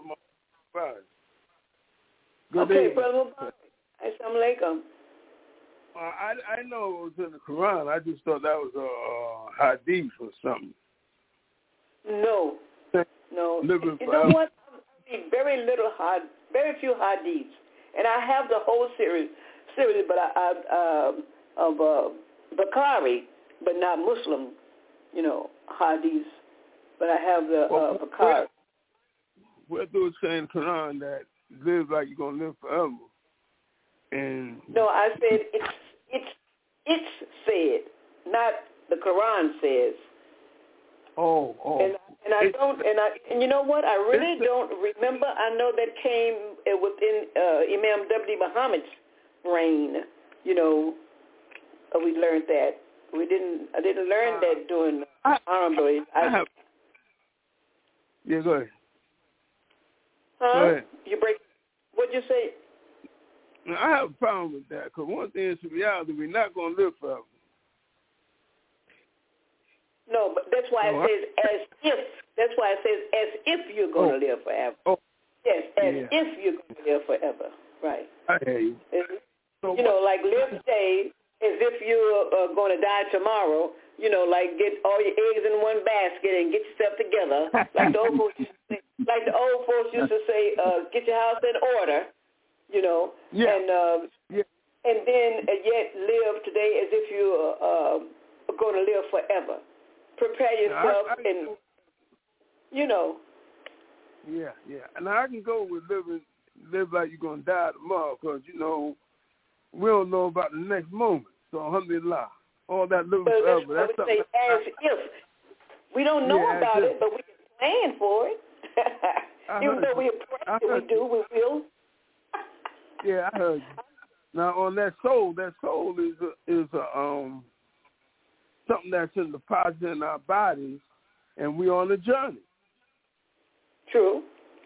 Good okay, evening. Brother Mubarak. Assalamu alaikum. I know it was in the Quran. I just thought that was a hadith or something. No. You know what? I read very few hadiths, and I have the whole series, but of Bukhari, but not Muslim, you know, hadiths. But I have the Bukhari. Where do it say in the Quran that live like you're gonna live forever? And no, I said it's said, not the Quran says. Oh. And you know what? I really don't remember. I know that came within Imam W. Muhammad's reign. You know, we learned that. I didn't learn that during Honorable. Yeah, go ahead. Huh? Go ahead. What'd you say? Now, I have a problem with that, because one thing is the reality, we're not going to live forever. No, but that's why it says as if. That's why it says as if you're going to live forever. Oh. Yes, as if you're going to live forever. Right. I hear you. You know, like live today as if you're going to die tomorrow. You know, like get all your eggs in one basket and get yourself together. Like the old folks used to say, get your house in order. You know, and then yet live today as if you're going to live forever. Prepare yourself, and you know. Yeah. And I can go with live like you're going to die tomorrow, because, you know, we don't know about the next moment. So, alhamdulillah, all that living forever. That's something. As if. We don't know about it, but we can plan for it. Even though we pray, we will. Yeah, I heard you. Now on that soul is something that's in deposited in our bodies, and we're on a journey. True.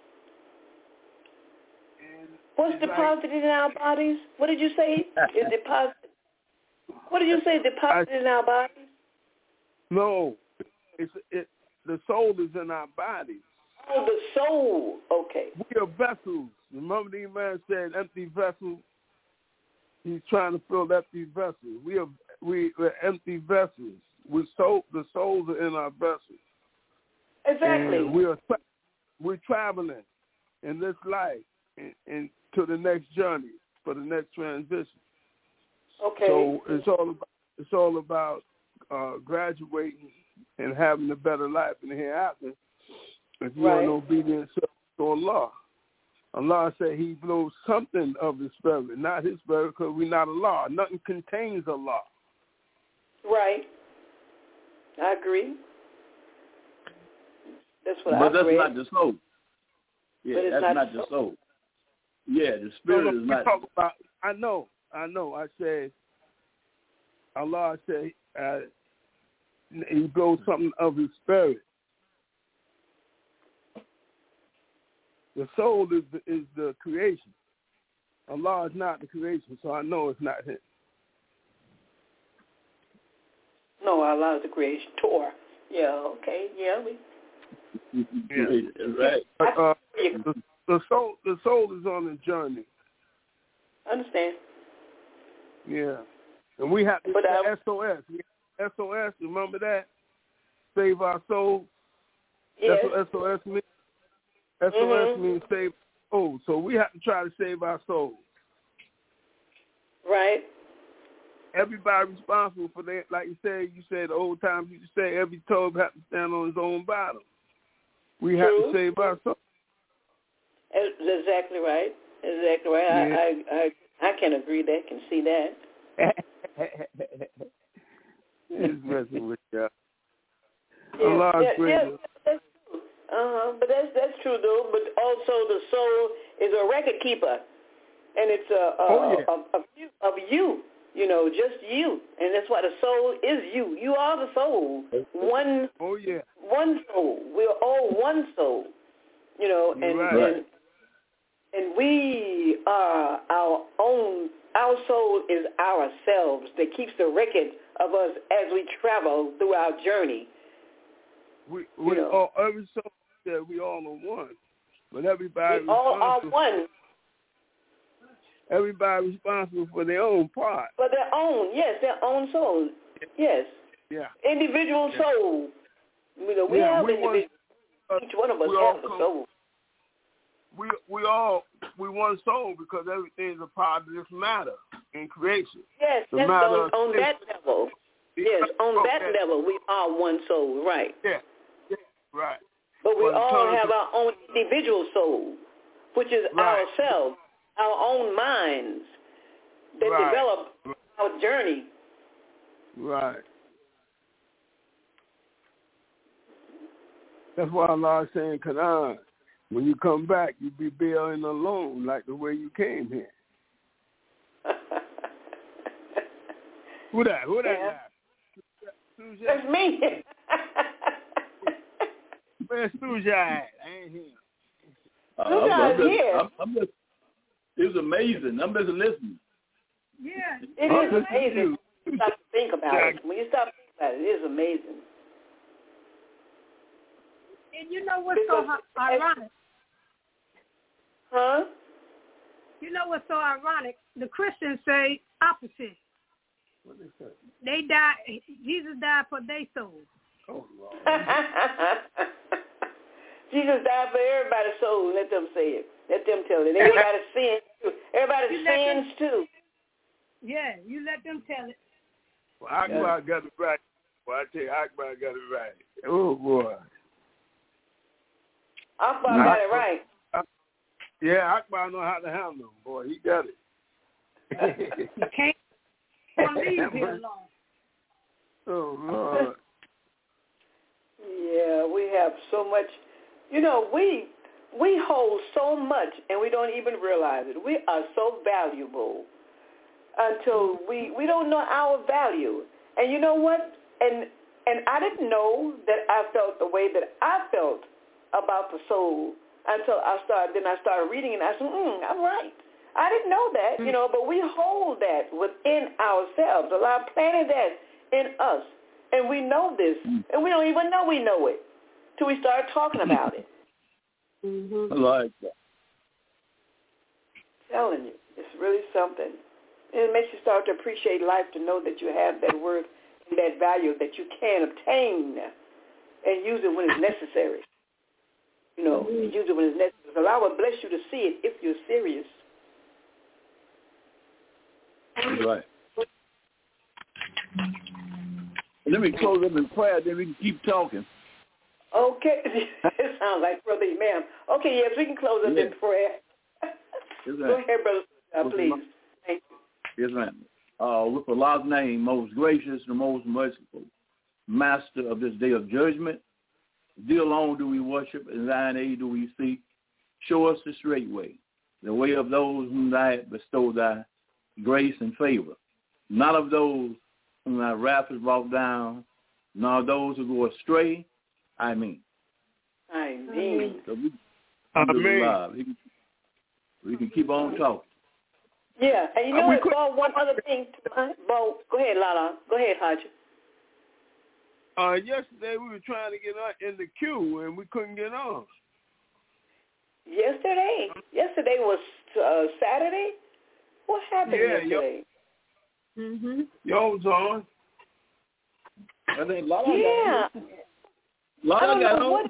What's deposited in our bodies? What did you say? Is deposited? What did you say? Deposited in our bodies? No, the soul is in our bodies. Oh, the soul. Okay. We are vessels. Remember the man said, "Empty vessel." He's trying to fill empty vessels. We're empty vessels. The souls are in our vessels. Exactly. And we're traveling in this life and to the next journey for the next transition. Okay. So it's all about graduating and having a better life in the hereafter. If you want obedience to Allah. Allah said He blows something of His Spirit, not His Spirit, because we're not Allah. Nothing contains Allah. Right. I agree. That's what But that's read. not the soul. Yeah, that's not the soul. Yeah, the spirit is not. Talk about, I know. I said, Allah said He blows something of His Spirit. The soul is the creation. Allah is not the creation, so I know it's not Him. No, Allah is the creation. Torah. Yeah, okay. Yeah. Right. The soul is on a journey. Understand. Yeah. And we have the SOS. SOS, remember that? Save our soul. Yes. That's what SOS means. SOS means save our soul. So we have to try to save our soul. Right. Everybody responsible for that. Like you said the old times you say every toe has to stand on his own bottom. We have to save our soul. That's exactly right. Exactly right. Yeah. I can agree that, can see that. Just messing with you. Yeah, that's true. But that's true though. But also the soul is a record keeper, and it's of you. You know, just you, and that's why the soul is you. You are the soul. One. Oh yeah. One soul. We're all one soul. You know, and we are our own. Our soul is ourselves that keeps the record of us as we travel through our journey. We all, every soul that we all are one, but everybody we all are one. Everybody responsible for their own part. For their own, yes, their own soul. Yes. Yeah. Individual soul. You know, we have individual. Each one of us has a soul. We one soul because everything is a part of this matter in creation. Yes, that's on that level. Yes, on that level we are one soul, right? Yeah, right. But we all have our own individual soul, which is ourselves, our own minds that develop our journey. Right. That's why Allah is saying, Quran, when you come back, you be bailing alone like the way you came here. Who that? That's me. Where's Suja at? I ain't here. Suja's here. It's amazing. I'm just listening. Yeah. It is amazing. You stop to think about it. When you stop to think about it, it is amazing. And you know what's so ironic? Huh? You know what's so ironic? The Christians say opposite. What they say? They died. Jesus died for their souls. Oh, Lord. Jesus died for everybody's soul. Let them say it. Let them tell it. Everybody's sins too. Everybody's sins too. Yeah, you let them tell it. Well, Akbar got it right. Well, I tell you, Akbar got it right. Oh, boy. Akbar got it right. Yeah, Akbar know how to handle him, boy. He got it. You can't leave him alone. Oh, Lord. Yeah, we have so much You know, we hold so much and we don't even realize it. We are so valuable until we don't know our value. And you know what? And I didn't know that I felt the way that I felt about the soul until I started reading and I said, I'm right. I didn't know that, you know, but we hold that within ourselves. Allah planted that in us. And we know this. And we don't even know we know it till we start talking about it. I like that. Telling you, it's really something. And it makes you start to appreciate life, to know that you have that worth and that value that you can obtain and use it when it's necessary. You know, use it when it's necessary. Allah will bless you to see it if you're serious. Right. Let me close up in prayer, then we can keep talking. Okay. It sounds like Brother Imam. Okay, yes, we can close up in prayer. Yes, go ahead, Brother, please. Thank you. Yes, ma'am. With Allah's name, most gracious and most merciful, Master of this day of judgment, thee alone do we worship, and thine aid do we seek. Show us the straight way, the way of those whom thou hast bestowed thy grace and favor, not of those whom thy wrath has brought down, nor those who go astray. I mean. So we can keep on talking. Yeah, and you know what, Bo, one other thing. Bo, go ahead, Lala. Go ahead, Haji. Yesterday we were trying to get in the queue, and we couldn't get on. Yesterday? Yesterday was Saturday? What happened yesterday? Y'all was on. I think Lala got on.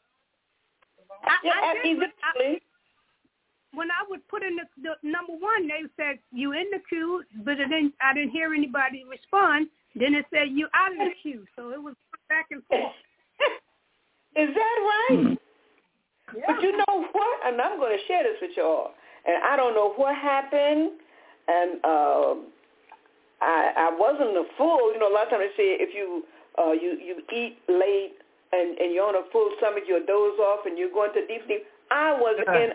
When I would put in the number one, they said you in the queue, but I didn't hear anybody respond. Then it said you out of the queue, so it was back and forth. Is that right? Yeah. But you know what? And I'm going to share this with y'all. And I don't know what happened. And I wasn't a fool. You know, a lot of times they say if you eat late and you're on a full stomach, you'll doze off and you're going to deep sleep. I was in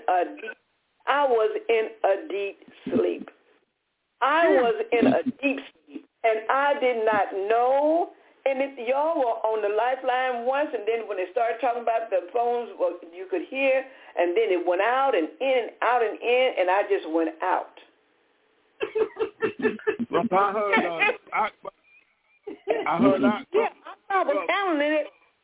a deep sleep. I was in a deep sleep, and I did not know. And if y'all were on the lifeline once, and then when they started talking about the phones, well, you could hear, and then it went out and in, out and in, and I just went out. I heard that. Yeah, I was counting it,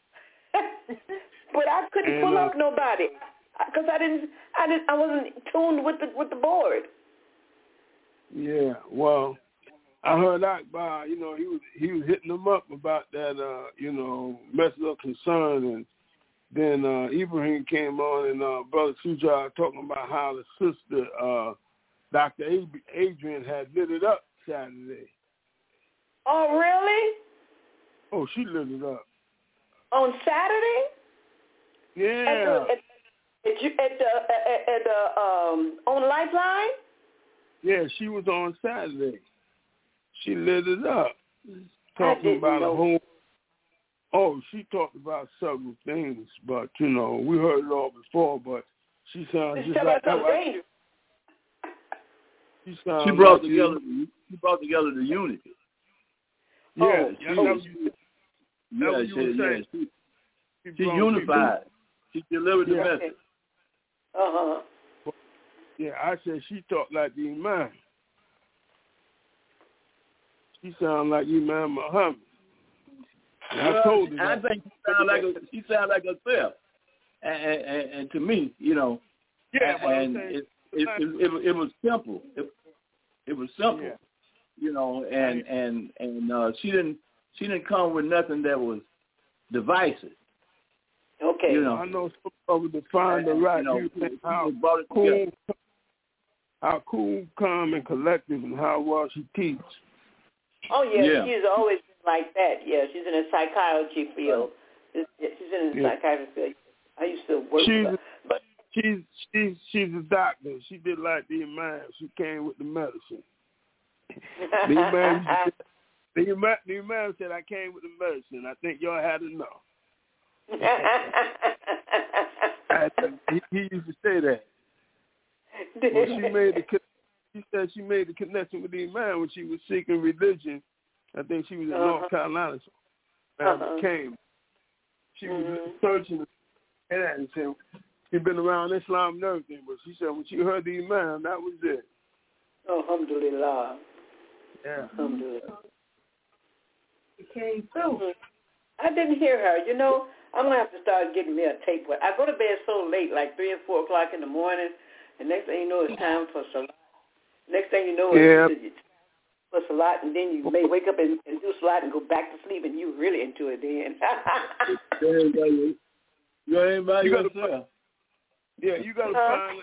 but I couldn't pull up nobody because I wasn't tuned with the board. Yeah, well, I heard Akbar, you know, he was hitting them up about that, message of concern, and then Ibrahim came on, and Brother Sujar talking about how the sister, Dr. Adrian, had lit it up Saturday. Oh, really? Oh, she lit it up. On Saturday? Yeah. On Lifeline? Yeah, she was on Saturday. She lit it up. Talking about a whole... Oh, she talked about several things, but, you know, we heard it all before, but she sounds just like... She brought together the unity. Yeah, she unified. She delivered the message. Uh-huh. Yeah, I said she talked like the Imam. She sound like Imam Muhammad. I told her that. I think she sound like herself. And to me, you know, and it was simple. It was simple. Yeah. You know, and she didn't come with nothing that was divisive. Okay. You know, I know some would define the right. You know, how cool, calm, and collective, and how well she teaches. Oh yeah, she's always been like that. Yeah, she's in the psychology field. She's in the psychiatry field. I used to work with her. But she's a doctor. She did like the Imam. She came with the medicine. The Imam said, I came with the medicine. I think y'all had enough. He used to say that. Well, she said she made the connection with the man when she was seeking religion. I think she was in North Carolina. So came. She was searching and said she'd been around Islam and everything, but she said when she heard the Imam, that was it. Alhamdulillah. Yeah. Alhamdulillah. It came through. I didn't hear her. You know, I'm going to have to start getting me a tape. I go to bed so late, like 3 and 4 o'clock in the morning, and next thing you know, it's time for Salat. Next thing you know, it's for Salat, and then you may wake up and do Salat and go back to sleep, and you really into it then. You ain't by yourself. Yeah, you got to find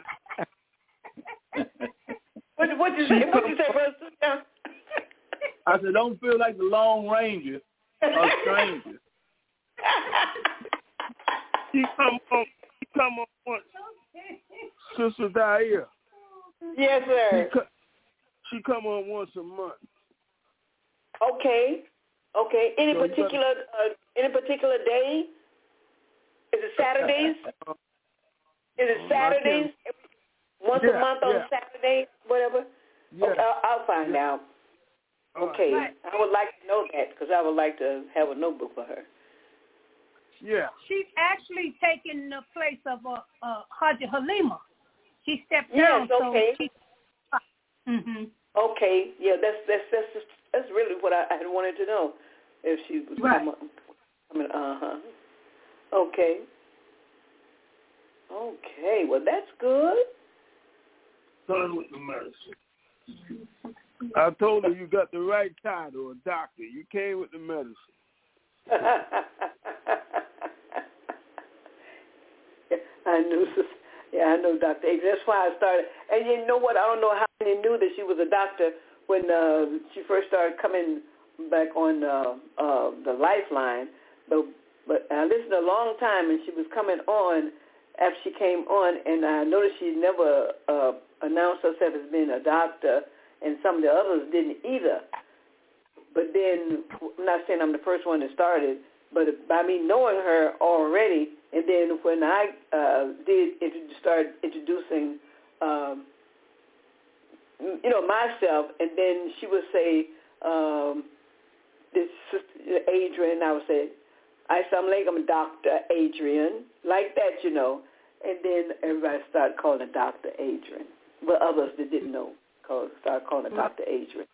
What you say, Brother? I said, don't feel like the Lone Ranger or stranger. She come on once. Sister Dahlia. Yes, sir. She come on once a month. Okay. Any particular day? Is it Saturdays? Is it Saturdays? Once a month on Saturday, whatever? Yeah. Okay, I'll find out. Okay. Right. I would like to know that because I would like to have a notebook for her. Yeah. She's actually taking the place of Haji Halima. She stepped down. Yes, okay. So okay. Yeah, that's really what I had wanted to know. If she was coming. Okay. Okay. Well, that's good. Son with the medicine. I told her you got the right title, a doctor. You came with the medicine. I knew. Yeah, I know Dr. Adrian. That's why I started. And you know what? I don't know how many knew that she was a doctor when she first started coming back on the Lifeline. But I listened a long time, and she was coming on after she came on, and I noticed she never announced herself as being a doctor, and some of the others didn't either. But then, I'm not saying I'm the first one that started, but by me knowing her already, and then when I start introducing, myself, and then she would say, this Sister Adrian, I would say, Assalamu alaikum, Dr. Adrian, like that, and then everybody started calling her Dr. Adrian. But others that didn't know started calling her Dr. Adrian.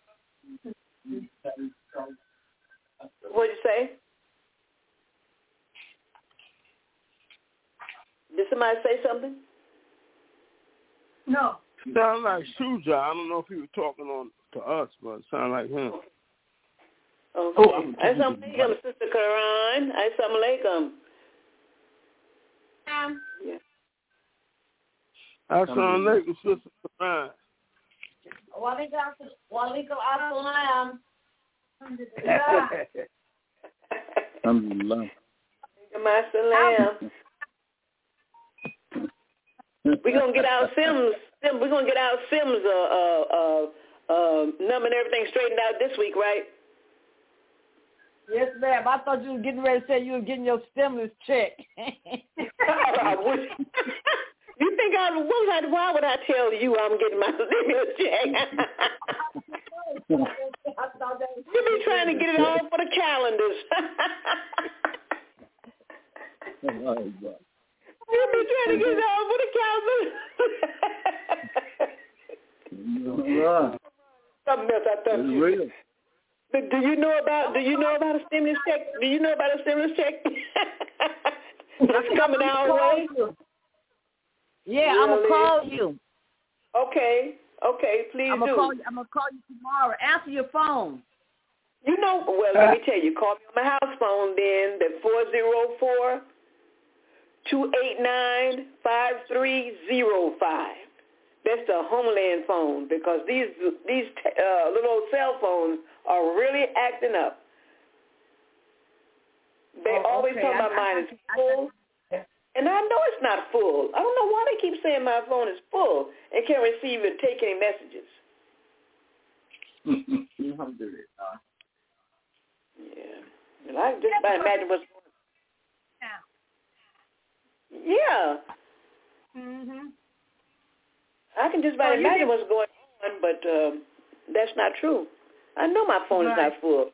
What did you say? Did somebody say something? No. Sound like Shuja. I don't know if he was talking to us, but it sounded like him. Okay. Assalamu alaikum, Sister Karan. Assalamu alaikum. Yeah. Assalamu alaikum, Sister Karan. Walaikum assalam. Alhamdulillah. Assalam. We're gonna get our Sims. We're gonna get our Sims number and everything straightened out this week, right? Yes, ma'am. I thought you were getting ready to say you were getting your stimulus check. You think why would I tell you I'm getting my stimulus check? You be trying to get it all for the calendars. You be trying to get it all for the calendars. Something else I thought you real. Do you know about a stimulus check? Do you know about a stimulus check? It's coming our way. Yeah, really? I'm gonna call you. Okay, please I'm gonna call you tomorrow. Answer your phone. Let me tell you. Call me on my house phone then. The 404-289-5305. That's the Homeland phone because these little old cell phones are really acting up. They always tell my mind is full, and I know it's not full. I don't know why they keep saying my phone is full and can't receive and take any messages. Yeah. Well, I just about imagine what's going on. Yeah. Mhm. I can just about imagine what's going on, but that's not true. I know my phone is not full.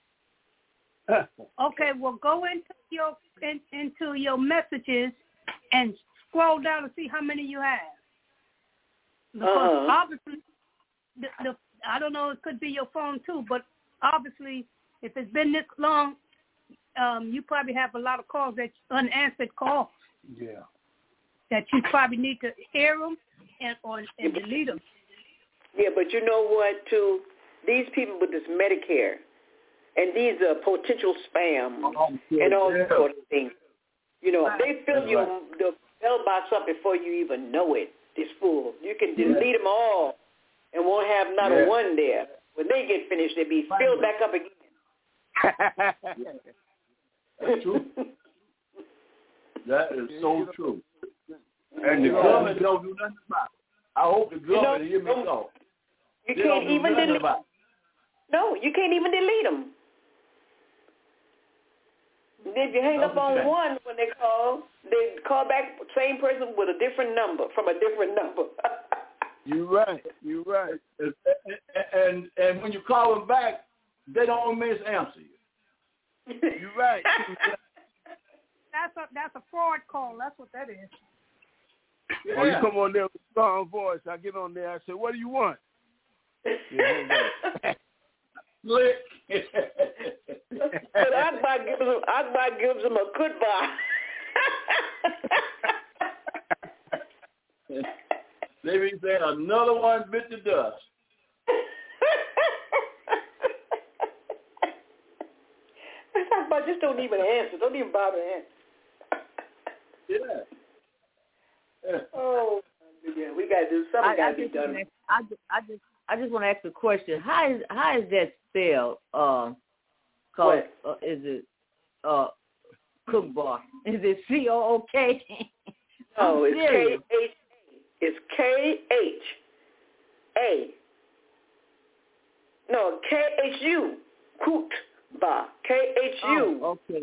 Okay, well, go into your messages and scroll down and see how many you have. Because obviously, I don't know, it could be your phone too, but obviously, if it's been this long, you probably have a lot of calls, that's unanswered calls. Yeah. That you probably need to hear them and delete them. Yeah, but you know what, too? These people with this Medicare, and these are potential spam and all that sort of things. You know, they fill the bell box up before you even know it. It's full. You can delete them all and won't have not a one there. When they get finished, they'll be filled back up again. That's true. That is so true. And the government don't do nothing about it. I hope the government hear me talk. You can't even delete them. No, you can't even delete them. If you hang up on one when they call back same person with a different number from a different number. You're right. And when you call them back, they don't misanswer you. You're right. That's a fraud call. That's what that is. Yeah. Or you come on there with a strong voice. I get on there. I say, "What do you want?" Slick. But Akbar gives him a goodbye. They be saying another one bit the dust. Akbar just don't even answer. Don't even bother to answer. Yeah. Oh, yeah. We got to do something. Got to be done. I just want to ask a question. How is that spelled? Called is it Cook Bar? Is it COOK? No, it's KHA. It's KHA. No, KHU. Coot Bar. KHU. Okay.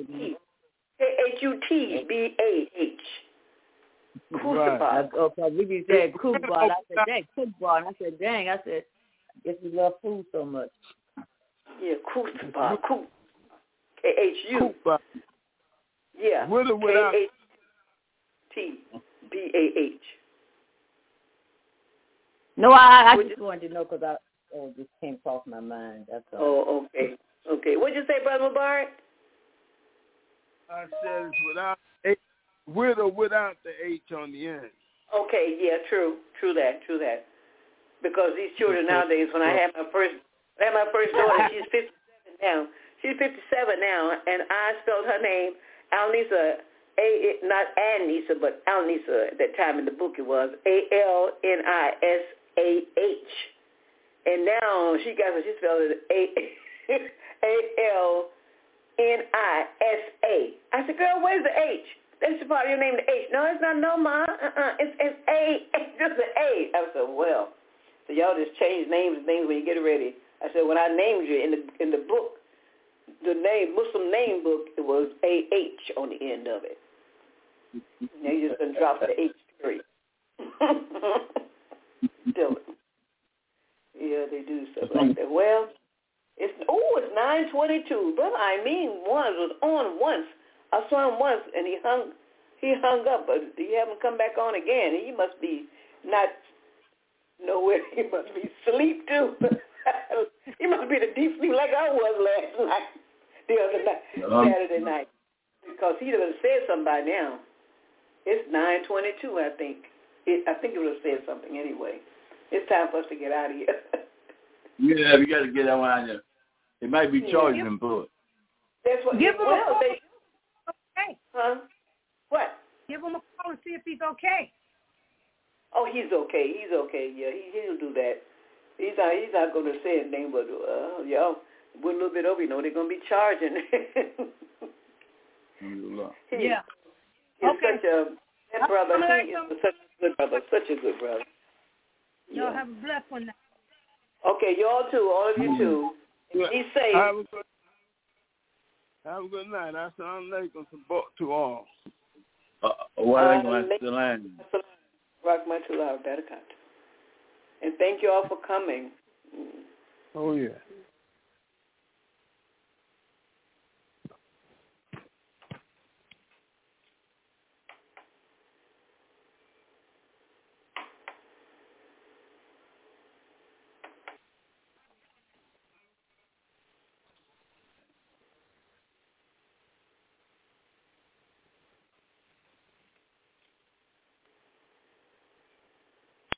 KHUTBAH. Right. Okay, we be saying Cook Bar. I said, dang, Cook Bar. And I said, dang. I said, guess we love food so much. Yeah, Coot Bar. Coot. KHU. Cook Bar. Yeah. With or without? KHTBAH. No, I just wanted to know because just came across my mind. That's all. Oh, okay. Okay. What'd you say, Brother Mubarak? I said it's without with or without the H on the end. Okay, yeah, true that. Because these children nowadays, when I had my first daughter, she's 57 now. She's 57 now, and I spelled her name Alnisa, not Anisa, but Alnisa at that time in the book it was ALNISAH. And now she spelled it ALNISA. I said, girl, where's the H? That's the part of your name, the H. No, it's not no, Ma. It's A. It's just an A. I said, well, so y'all just change names and things when you get ready. I said, when I named you in the book, the Muslim name book, it was AH on the end of it. Now you just gonna drop the H period. Still, yeah, they do stuff like that. Well, it's 9:22, brother. I mean, one was on once. I saw him once, and he hung up, but he haven't come back on again. He must be not nowhere. He must be asleep too. He must be in a deep sleep like I was last night, the other night, Saturday night, because he would have said something by now. It's 9:22, I think. I think it would have said something anyway. It's time for us to get out of here. Yeah, we got to get that one out of there. It might be charging them for it. That's what. Give him a call. Okay. Huh? What? Give him a call and see if he's okay. Oh, he's okay. He's okay. Yeah, he'll do that. He's not going to say anything, but y'all, we're a little bit over. You know, they're going to be charging. Yeah. He's such a brother. He is such a good brother. Such a good brother. Y'all have a blessed one now. Okay, y'all too. All of you too. Be safe. Have a good night. Assalamu alaikum to all. Wa alaikum assalam. Rahmatullah Barakatuh. And thank you all for coming. Oh, yeah.